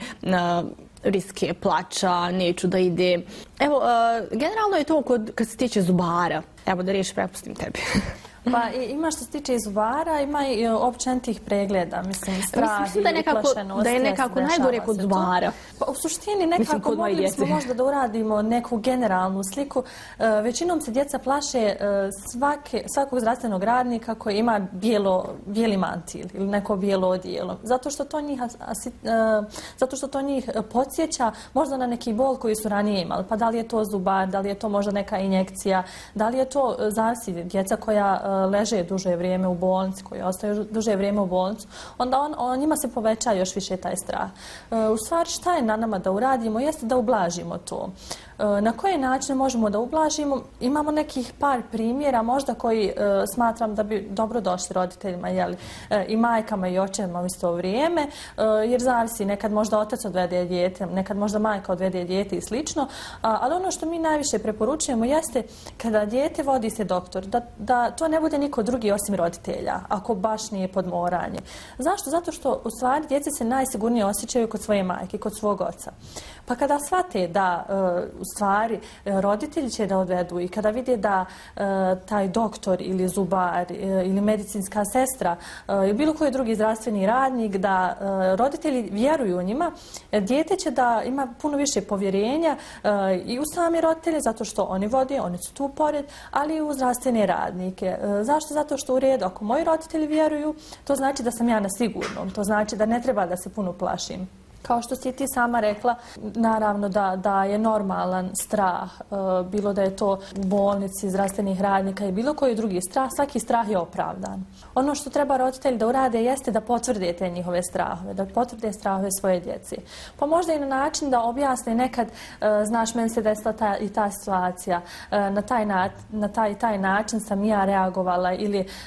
riske plača, neću da ide. Evo, generalno je to kod, kad se tiče zubara. Evo da riječ prepustim tebi. Pa ima što se tiče i zubara, ima i općenitih pregleda, mislim, strah mislim, da je nekako, i uplašenost. Da je nekako najgore kod zubara. Pa, u suštini nekako mislim, mogli smo možda da uradimo neku generalnu sliku. E, većinom se djeca plaše e, svake, svakog zdravstvenog radnika koji ima bijelo, bijeli mantil ili neko bijelo odijelo. Zato što to njih, asi, e, zato što to njih podsjeća možda na neki bol koji su ranije imali. Pa da li je to zubar, da li je to možda neka injekcija, da li je to zavisi djeca koja leže duže vrijeme u bolnici, koji ostaju duže vrijeme u bolnicu, onda on, on, njima se poveća još više taj strah. E, u stvari, šta je na nama da uradimo, jeste da ublažimo to. E, na koje načine možemo da ublažimo? Imamo nekih par primjera, možda koji e, smatram da bi dobro došli roditeljima, jeli, e, i majkama i očevima u isto vrijeme, e, jer zavisi, nekad možda otac odvede dijete, nekad možda majka odvede dijete i slično, a, ali ono što mi najviše preporučujemo jeste kada dijete vodi se doktor, da, da to ne bude niko drugi osim roditelja, ako baš nije podmoranje. Zašto? Zato što u stvari djece se najsigurnije osjećaju kod svoje majke, kod svog oca. Pa kada shvate da uh, u stvari uh, roditelji će da odvedu i kada vide da uh, taj doktor ili zubar uh, ili medicinska sestra uh, ili bilo koji drugi zdravstveni radnik, da uh, roditelji vjeruju u njima, dijete će da ima puno više povjerenja uh, i u sami roditelje, zato što oni vode, oni su tu pored, ali i u zdravstvene radnike. Uh, zašto? Zato što u redu, ako moji roditelji vjeruju, to znači da sam ja na sigurnom, to znači da ne treba da se puno plašim. Kao što si ti sama rekla, naravno da, da je normalan strah, e, bilo da je to u bolnici, zdravstvenih radnika i bilo koji drugi strah, svaki strah je opravdan. Ono što treba roditelji da urade jeste da potvrde te njihove strahove, da potvrde strahove svoje djece. Pa možda i na način da objasne nekad, e, znaš, meni se desila ta, i ta situacija, e, na, taj na, na taj taj način sam ja reagovala ili e,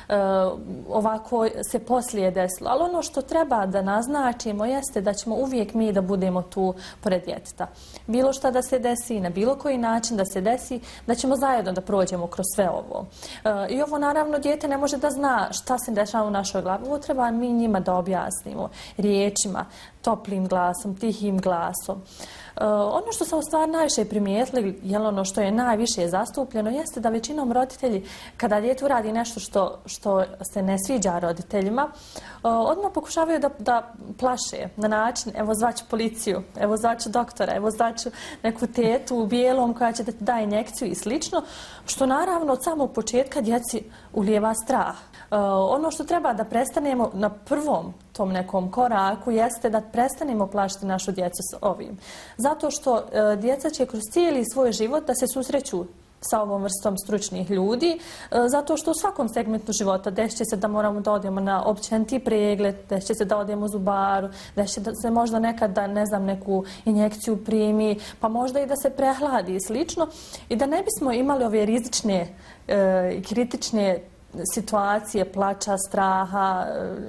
ovako se poslije desilo. Ali ono što treba da naznačimo jeste da ćemo uvijek mi da budemo tu pored djeteta. Bilo šta da se desi, na bilo koji način da se desi, da ćemo zajedno da prođemo kroz sve ovo. E, I ovo naravno dijete ne može da zna šta se dešava u našoj glavi. Ovo treba mi njima da objasnimo riječima, toplim glasom, tihim glasom. Uh, ono što sam u stvari najviše primijetili, jel ono što je najviše zastupljeno, jeste da većinom roditelji, kada dijete uradi nešto što, što se ne sviđa roditeljima, uh, odmah pokušavaju da, da plaše na način, evo zvaću policiju, evo zvaću doktora, evo zvaću neku tetu u bijelom koja će da ti da injekciju i slično, što naravno od samog početka djeci ulijeva strah. Uh, ono što treba da prestanemo na prvom tom nekom koraku jeste da prestanemo plašiti našu djecu s ovim. Zato što e, djeca će kroz cijeli svoj život da se susreću sa ovom vrstom stručnih ljudi, e, zato što u svakom segmentu života desit će se da moramo da odemo na općeniti pregled, desit će se da odemo u zubaru, desit će da se možda nekad da, ne znam, neku injekciju primi, pa možda i da se prehladi i slično. I da ne bismo imali ove rizične i e, kritične situacije plača, straha,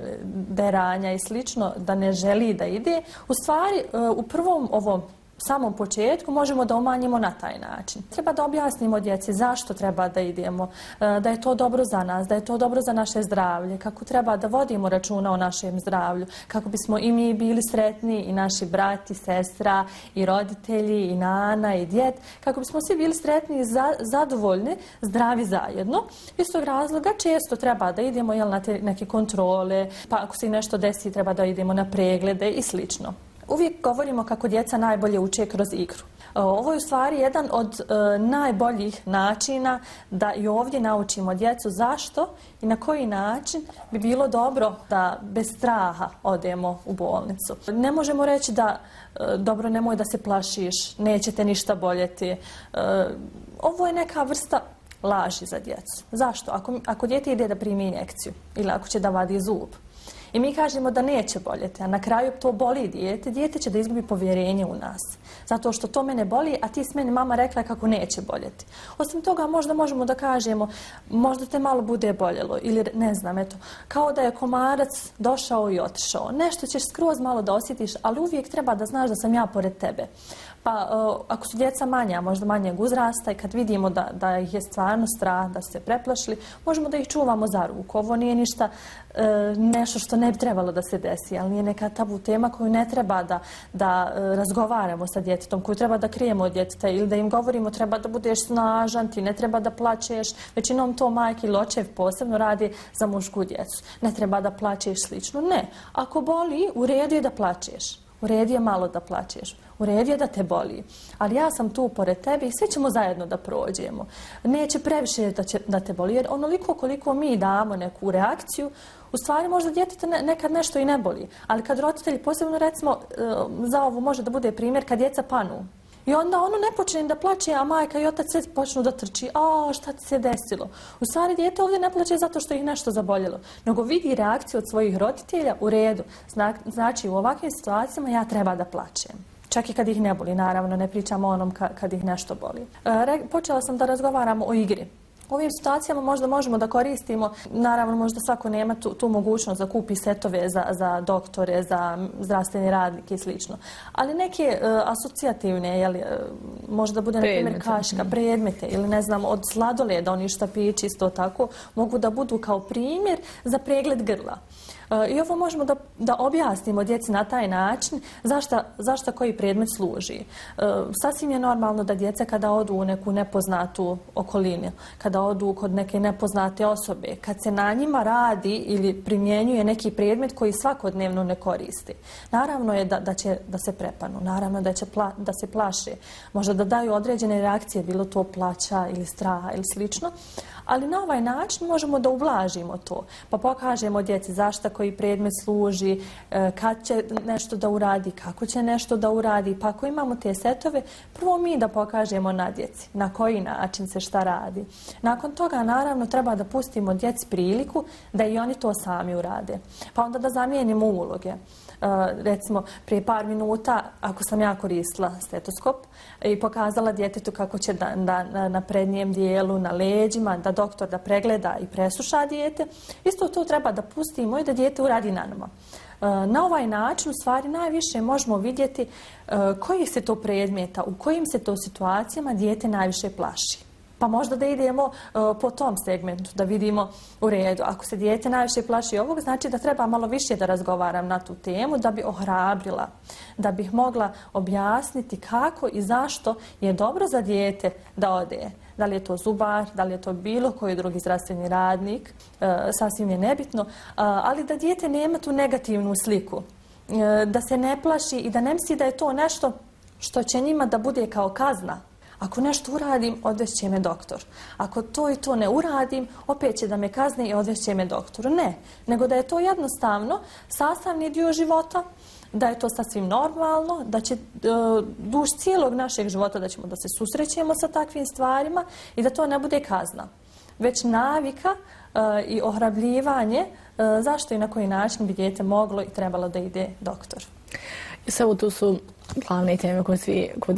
deranja i slično, da ne želi da ide, u stvari u prvom ovom samom početku možemo da umanjimo na taj način. Treba da objasnimo djeci zašto treba da idemo, da je to dobro za nas, da je to dobro za naše zdravlje, kako treba da vodimo računa o našem zdravlju, kako bismo i mi bili sretni, i naši brat i sestra, i roditelji, i nana, i djed, kako bismo svi bili sretni i za, zadovoljni, zdravi zajedno. Iz tog razloga često treba da idemo jel, na te neke kontrole, pa ako se nešto desi treba da idemo na preglede i slično. Uvijek govorimo kako djeca najbolje uče kroz igru. Ovo je u stvari jedan od e, najboljih načina da i ovdje naučimo djecu zašto i na koji način bi bilo dobro da bez straha odemo u bolnicu. Ne možemo reći da e, dobro, nemoj da se plašiš, neće te ništa boljeti. E, ovo je neka vrsta laži za djecu. Zašto? Ako, ako dijete ide da primi injekciju ili ako će da vadi zub, i mi kažemo da neće boljeti, a na kraju to boli dijete, dijete će da izgubi povjerenje u nas. Zato što to mene boli, a ti s meni mama rekla kako neće boljeti. Osim toga, možda možemo da kažemo, možda te malo bude boljelo, ili ne znam, eto, kao da je komarac došao i otišao. Nešto ćeš skroz malo da osjetiš, ali uvijek treba da znaš da sam ja pored tebe. Pa uh, ako su djeca manja, možda manjeg uzrasta i kad vidimo da, da ih je stvarno strah, da su se preplašili, možemo da ih čuvamo za ruku. Ovo nije ništa uh, nešto što ne bi trebalo da se desi, ali nije neka tabu tema koju ne treba da, da uh, razgovaramo sa djetetom, koju treba da krijemo od djeteta ili da im govorimo treba da budeš snažan, ti ne treba da plačeš. Većinom to majke ili očev posebno radi za mušku djecu. Ne treba da plačeš slično. Ne. Ako boli, u redu je da plačeš. U redu je malo da plačeš. U redu je da te boli. Ali ja sam tu pored tebe i svi ćemo zajedno da prođemo. Neće previše da, će, da te boli. Jer onoliko koliko mi damo neku reakciju, u stvari možda djeteta ne, nekad nešto i ne boli. Ali kad roditelji, posebno recimo, za ovo može da bude primjer kad djeca panu. I onda ono ne počne da plače, a majka i otac sve počnu da trči. A, šta ti se desilo? U stvari dijete ovdje ne plače zato što ih nešto zaboljelo, nego vidi reakciju od svojih roditelja u redu. Zna, znači u ovakvim situacijama ja treba da plačem. Čak i kad ih ne boli, naravno, ne pričamo o onom ka, kad ih nešto boli. E, počela sam da razgovaram o igri. U ovim situacijama možda možemo da koristimo, naravno možda svako nema tu, tu mogućnost da kupi setove za, za doktore, za zdravstveni radnike i slično. Ali neke uh, asocijativne, jeli, uh, možda bude na primjer kaška, predmete ili ne znam od sladoleda, oni štapići isto tako, mogu da budu kao primjer za pregled grla. I ovo možemo da, da objasnimo djeci na taj način zašta, zašta koji predmet služi. E, sasvim je normalno da djeca kada odu u neku nepoznatu okolinu, kada odu kod neke nepoznate osobe, kad se na njima radi ili primjenjuje neki predmet koji svakodnevno ne koristi. Naravno je da, da će da se prepanu, naravno da će pla, da se plaše, možda da daju određene reakcije, bilo to plaća ili straha ili slično. Ali na ovaj način možemo da ublažimo to, pa pokažemo djeci zašta koji predmet služi, kad će nešto da uradi, kako će nešto da uradi. Pa ako imamo te setove, prvo mi da pokažemo na djeci na koji način se šta radi. Nakon toga, naravno, treba da pustimo djeci priliku da i oni to sami urade. Pa onda da zamijenimo uloge. Uh, recimo, prije par minuta, ako sam ja koristila stetoskop i pokazala djetetu kako će da, da, na, na prednjem dijelu, na leđima, da doktor da pregleda i presluša dijete, isto to treba da pustimo i da dijete uradi na nama. Uh, na ovaj način, u stvari, najviše možemo vidjeti uh, koji se to predmeta, u kojim se to situacijama dijete najviše plaši. Pa možda da idemo uh, po tom segmentu, da vidimo u redu. Ako se dijete najviše plaši ovog, znači da treba malo više da razgovaram na tu temu, da bi ohrabrila, da bih mogla objasniti kako i zašto je dobro za dijete da ode. Da li je to zubar, da li je to bilo koji drugi zdravstveni radnik, uh, sasvim je nebitno, uh, ali da dijete nema tu negativnu sliku, uh, da se ne plaši i da ne misli da je to nešto što će njima da bude kao kazna. Ako nešto uradim, odvešće me doktor. Ako to i to ne uradim, opet će da me kazne i odvešće me doktor. Ne, nego da je to jednostavno sastavni dio života, da je to sasvim normalno, da će uh, duž cijelog našeg života da ćemo da se susrećemo sa takvim stvarima i da to ne bude kazna. Već navika uh, i ohrabljivanje uh, zašto i na koji način bi dijete moglo i trebalo da ide doktor. I samo tu su glavne teme kod, svi, kod,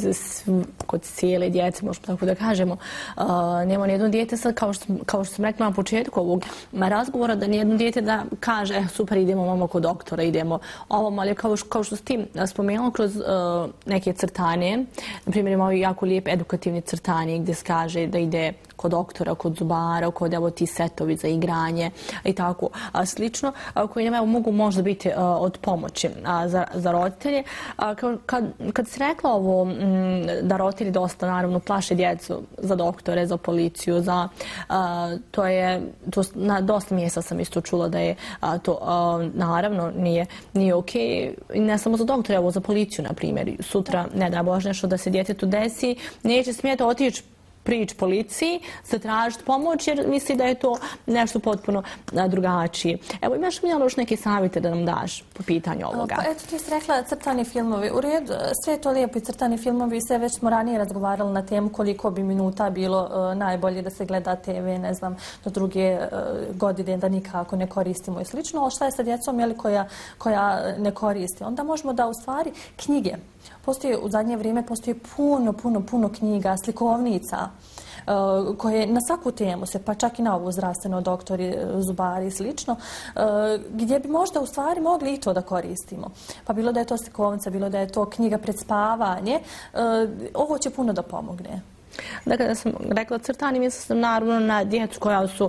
kod cijele djece, možemo tako da kažemo. Uh, nema nijedno dijete sad, kao što, kao što sam rekla na početku ovog razgovora, da nijedno dijete da kaže eh, super, idemo mamo kod doktora, idemo ovom, ali kao, kao što s tim spomenula kroz uh, neke crtane, na primjer imao jako lijep edukativni crtani gdje se kaže da ide kod doktora, kod zubara, kod evo ti setovi za igranje i tako a, slično, a, koji nam evo, mogu možda biti a, od pomoći a, za, za roditelje. A, kad, kad si rekla ovo m, da roditelji dosta naravno plaše djecu za doktore, za policiju, za, a, to je, to, na dosta mjesta sam isto čula da je a, to a, naravno nije, nije okej. I ne samo za doktore, evo za policiju, na primjer. Sutra, ne da Bože, nešto da se djetetu desi, neće smjeti otići prići policiji, zatražiti pomoć jer misli da je to nešto potpuno drugačije. Evo, imaš mi još neke savjete da nam daš po pitanju ovoga? Pa eto, ti si rekla crtani filmovi. U redu, sve je to lijepo i crtani filmovi, sve već smo ranije razgovarali na temu koliko bi minuta bilo uh, najbolje da se gleda te ve, ne znam, do druge uh, godine da nikako ne koristimo i slično. Ali šta je sa djecom jeli, koja, koja ne koristi? Onda možemo da u stvari knjige. Postoji, u zadnje vrijeme postoji puno, puno, puno knjiga, slikovnica uh, koje na svaku temu se, pa čak i na ovu zdravstveno, doktori, zubari i slično, uh, gdje bi možda u stvari mogli i to da koristimo. Pa bilo da je to slikovnica, bilo da je to knjiga pred spavanje, uh, ovo će puno da pomogne. Dakle, da sam rekla crtani, mislim sam naravno na djecu koja su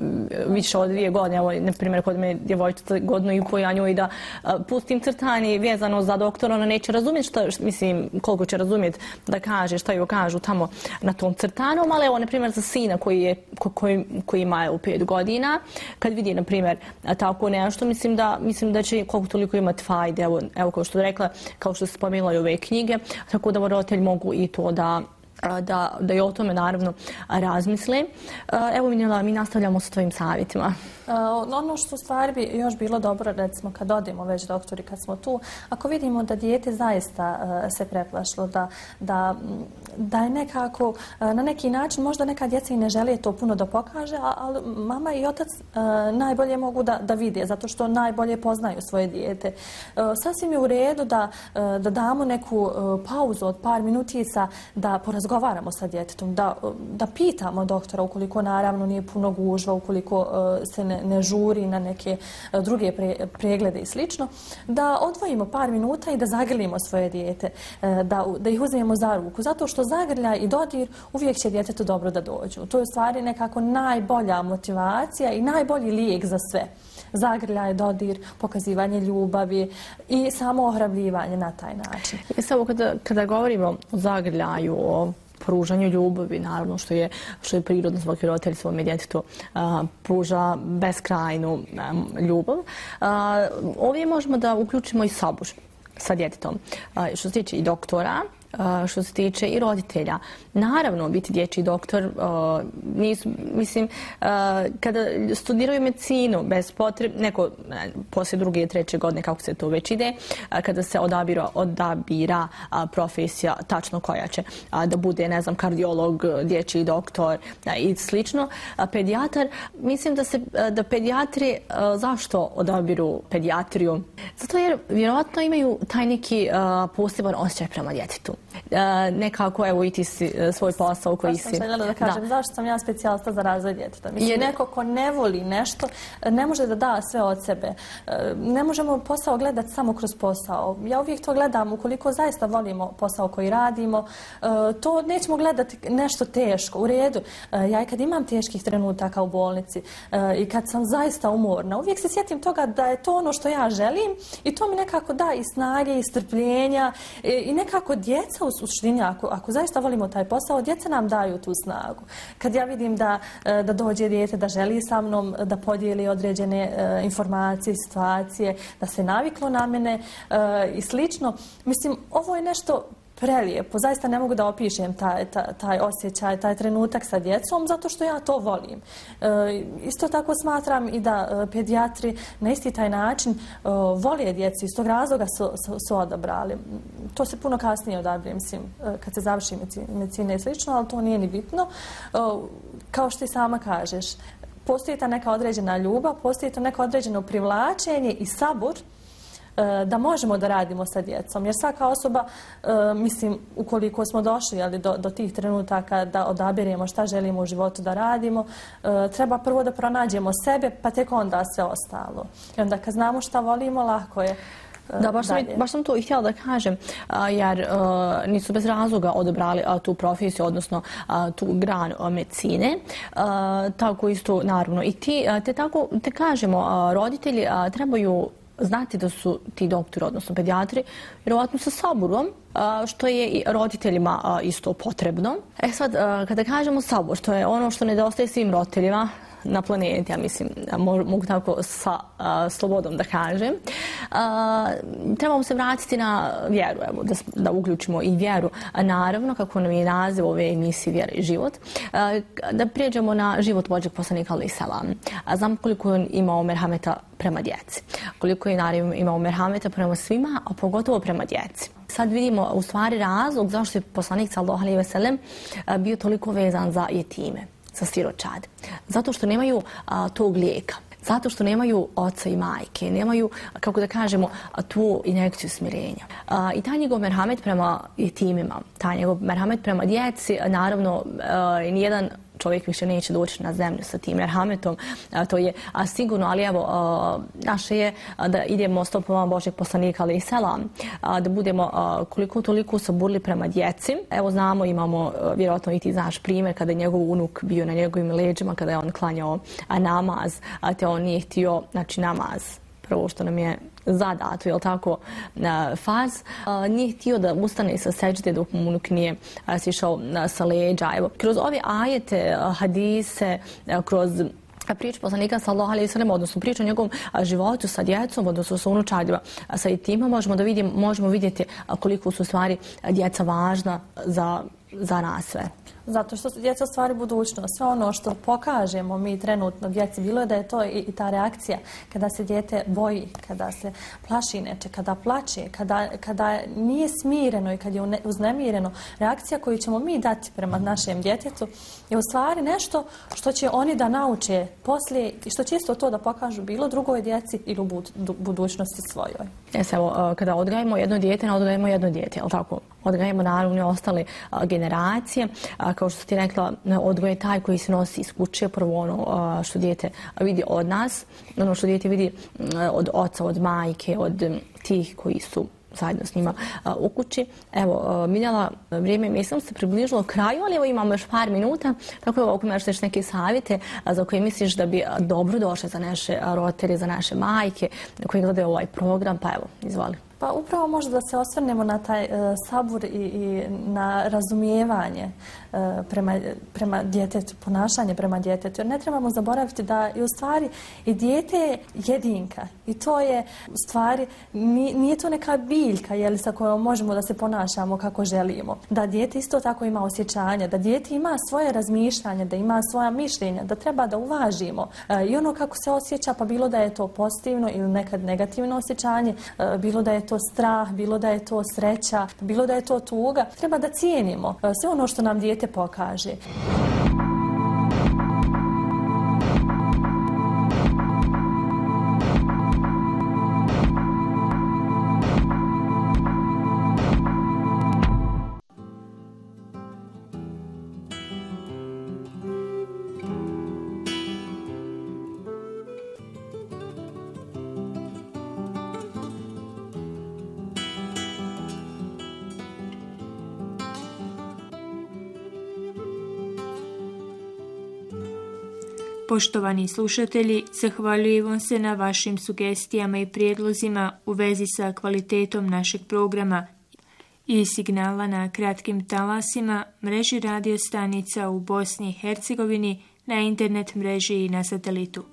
više od dvije godine. Evo, na primjer, kod me djevojčica godinu i po, ja njoj da a, pustim crtani vezano za doktora, ona neće razumjeti šta, mislim, koliko će razumjeti da kaže, šta joj kažu tamo na tom crtanom, ali evo, na primjer, za sina koji, je, ko, koji, koji ima u pet godina, kad vidi, na primjer, tako nešto, mislim da, mislim da će koliko toliko imati fajde, evo, evo kao što je rekla, kao što se spomenula i ove knjige, tako da roditelji mogu i to da Da, da i o tome naravno razmisli. Evo Minjela, mi nastavljamo sa tvojim savjetima. Ono što u stvari bi još bilo dobro, recimo kad odemo već doktori, kad smo tu, ako vidimo da dijete zaista se preplašilo, da, da, da je nekako na neki način, možda neka djeca i ne žele to puno da pokaže, ali mama i otac najbolje mogu da, da vide, zato što najbolje poznaju svoje dijete. Sasvim je u redu da, da damo neku pauzu od par minutica, da porazgovaramo sa djetetom, da, da pitamo doktora ukoliko naravno nije puno gužva, ukoliko se ne, ne žuri na neke druge pre, preglede i slično, da odvojimo par minuta i da zagrlimo svoje dijete, da, da ih uzmemo za ruku, zato što zagrljaj i dodir uvijek će djetetu dobro da dođu. To je u stvari nekako najbolja motivacija i najbolji lijek za sve. Zagrljaj, dodir, pokazivanje ljubavi i samo ohrabljivanje na taj način. I samo kada, kada govorimo o zagrljaju, o pružanju ljubavi, naravno što je, što je prirodno, svaki roditelj svome djetetu a, pruža beskrajnu a, ljubav. A, ovdje možemo da uključimo i sabor sa djetetom. A, što se tiče i doktora, Uh, što se tiče i roditelja. Naravno, biti dječji doktor, uh, nisu, mislim, uh, kada studiraju medicinu, bez potrebe, neko, ne, poslije druge i treće godine, kako se to već ide, uh, kada se odabira, odabira uh, profesija, tačno koja će uh, da bude, ne znam, kardiolog, dječji doktor uh, i slično, uh, pedijatar, mislim da se, uh, da pedijatri, uh, zašto odabiru pedijatriju? Zato jer vjerojatno imaju taj neki uh, poseban osjećaj prema djetetu. Uh, nekako, evo, i ti si uh, svoj posao koji si... Baš sam željela da kažem, da. Zašto sam ja specijalista za razvoj djeteta? Mislim, Jer... neko ko ne voli nešto, ne može da da sve od sebe. Uh, ne možemo posao gledati samo kroz posao. Ja uvijek to gledam, ukoliko zaista volimo posao koji radimo, uh, to nećemo gledati nešto teško. U redu, uh, ja i kad imam teških trenutaka u bolnici uh, i kad sam zaista umorna, uvijek se sjetim toga da je to ono što ja želim i to mi nekako da i snage i strpljenja i, i nekako djeca u suštini, ako, ako zaista volimo taj posao, djeca nam daju tu snagu. Kad ja vidim da, da dođe dijete, da želi sa mnom da podijeli određene uh, informacije, situacije, da se naviklo na mene uh, i slično, mislim, ovo je nešto prelijepo. Zaista ne mogu da opišem taj, taj, taj osjećaj, taj trenutak sa djecom, zato što ja to volim. E, isto tako smatram i da e, pedijatri na isti taj način e, vole djeci, iz tog razloga su, su, su odabrali. To se puno kasnije odabire, mislim, e, kad se završi medicina i slično, ali to nije ni bitno. E, kao što ti sama kažeš, postoji ta neka određena ljubav, postoji to neko određeno privlačenje i sabor da možemo da radimo sa djecom. Jer svaka osoba, mislim, ukoliko smo došli ali, do, do tih trenutaka da odabiremo šta želimo u životu da radimo, treba prvo da pronađemo sebe, pa tek onda sve ostalo. I onda kad znamo šta volimo, lako je. Da, baš sam, baš sam to i htjela da kažem, jer nisu bez razloga odabrali tu profesiju, odnosno tu granu medicine. Tako isto, naravno, i ti, te tako, te kažemo, roditelji trebaju znati da su ti doktori, odnosno pedijatri, vjerovatno sa saburom, što je i roditeljima isto potrebno. E sad, kada kažemo sabor, što je ono što nedostaje svim roditeljima na planeti, ja mislim, mogu tako sa a, slobodom da kažem. A, trebamo se vratiti na vjeru, evo, da, da uključimo i vjeru. A naravno, kako nam je naziv ove emisije Vjera i život, a, da prijeđemo na život Božjeg poslanika alejhi selam. Znam koliko je on imao merhameta prema djeci, koliko je naravno imao merhameta prema svima, a pogotovo prema djeci. Sad vidimo u stvari razlog zašto je poslanik sallallahu alejhi ve sellem bio toliko vezan za jetime, za siročad. Zato što nemaju a, tog lijeka. Zato što nemaju oca i majke, nemaju, kako da kažemo, tu injekciju smirenja. A, I taj njegov merhamet prema jetimima, taj njegov merhamet prema djeci, naravno, a, nijedan čovjek više neće doći na zemlju sa tim merhametom, a, to je a, sigurno, ali evo, a, naše je a, da idemo stopama Božjeg poslanika alejhi selam, a, da budemo a, koliko toliko saburli prema djeci. Evo znamo, imamo, a, vjerojatno i ti znaš primjer, kada je njegov unuk bio na njegovim leđima, kada je on klanjao a, namaz, a te on nije htio, znači namaz, prvo što nam je zadato, je li tako, faz, nije htio da ustane sa seđde dok mu unuk nije sišao sa leđa. Evo, kroz ove ajete, hadise, kroz priču poslanika sallallahu alejhi ve sellem, odnosno priču o njegovom životu sa djecom, odnosno sa unučadima, sa jetima, možemo da vidimo, možemo vidjeti koliko su stvari djeca važna za, za nas sve. Zato što su djeca stvari budućnost. Sve ono što pokažemo mi trenutno djeci, bilo je da je to i, i ta reakcija kada se dijete boji, kada se plaši neče, kada plače, kada, kada nije smireno i kad je uznemireno, reakcija koju ćemo mi dati prema našem djetetu je u stvari nešto što će oni da nauče poslije i što će isto to da pokažu bilo drugoj djeci ili u budućnosti svojoj. Jes, evo, kada odgajemo jedno dijete, ne odgajemo jedno dijete, je li tako? Odgajemo naravno i ostale a, generacije. A, kao što ti rekla, odgoj je taj koji se nosi iz kuće, prvo ono a, što dijete vidi od nas, ono što dijete vidi a, od oca, od majke, od tih koji su zajedno s njima a, u kući. Evo, a, Miljana, vrijeme mislim se približilo kraju, ali evo imamo još par minuta, tako je ako imaš neke savjete a, za koje misliš da bi a, dobro došle za naše roditelje, za naše majke koji gledaju ovaj program, pa evo, izvoli. Pa upravo možda da se osvrnemo na taj uh, sabur i, i na razumijevanje uh, prema, prema djetetu, ponašanje prema djetetu. Jer ne trebamo zaboraviti da je u stvari i dijete je jedinka. I to je u stvari, nije, nije to neka biljka jeli, sa kojom možemo da se ponašamo kako želimo. Da dijete isto tako ima osjećanja, da dijete ima svoje razmišljanje, da ima svoja mišljenja, da treba da uvažimo. Uh, I ono kako se osjeća, pa bilo da je to pozitivno ili nekad negativno osjećanje, uh, bilo da je to strah, bilo da je to sreća, bilo da je to tuga. Treba da cijenimo sve ono što nam dijete pokaže. Poštovani slušatelji, zahvaljujemo se na vašim sugestijama i prijedlozima u vezi sa kvalitetom našeg programa i signala na kratkim talasima, mreži radio stanica u Bosni i Hercegovini, na internet mreži i na satelitu.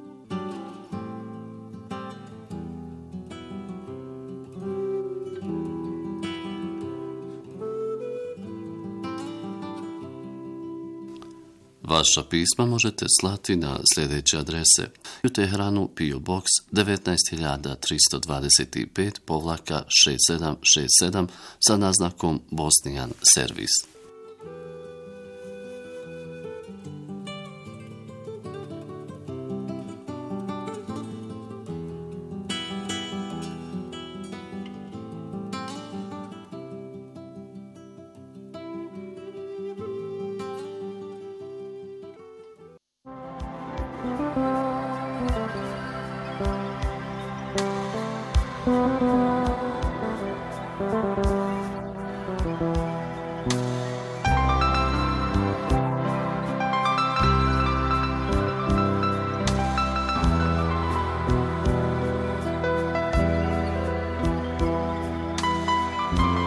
Vaša pisma možete slati na sljedeće adrese: u Teheranu P O Box devetnaest hiljada tristo dvadeset pet povlaka šest sedam šest sedam sa naznakom Bosnian Service. you.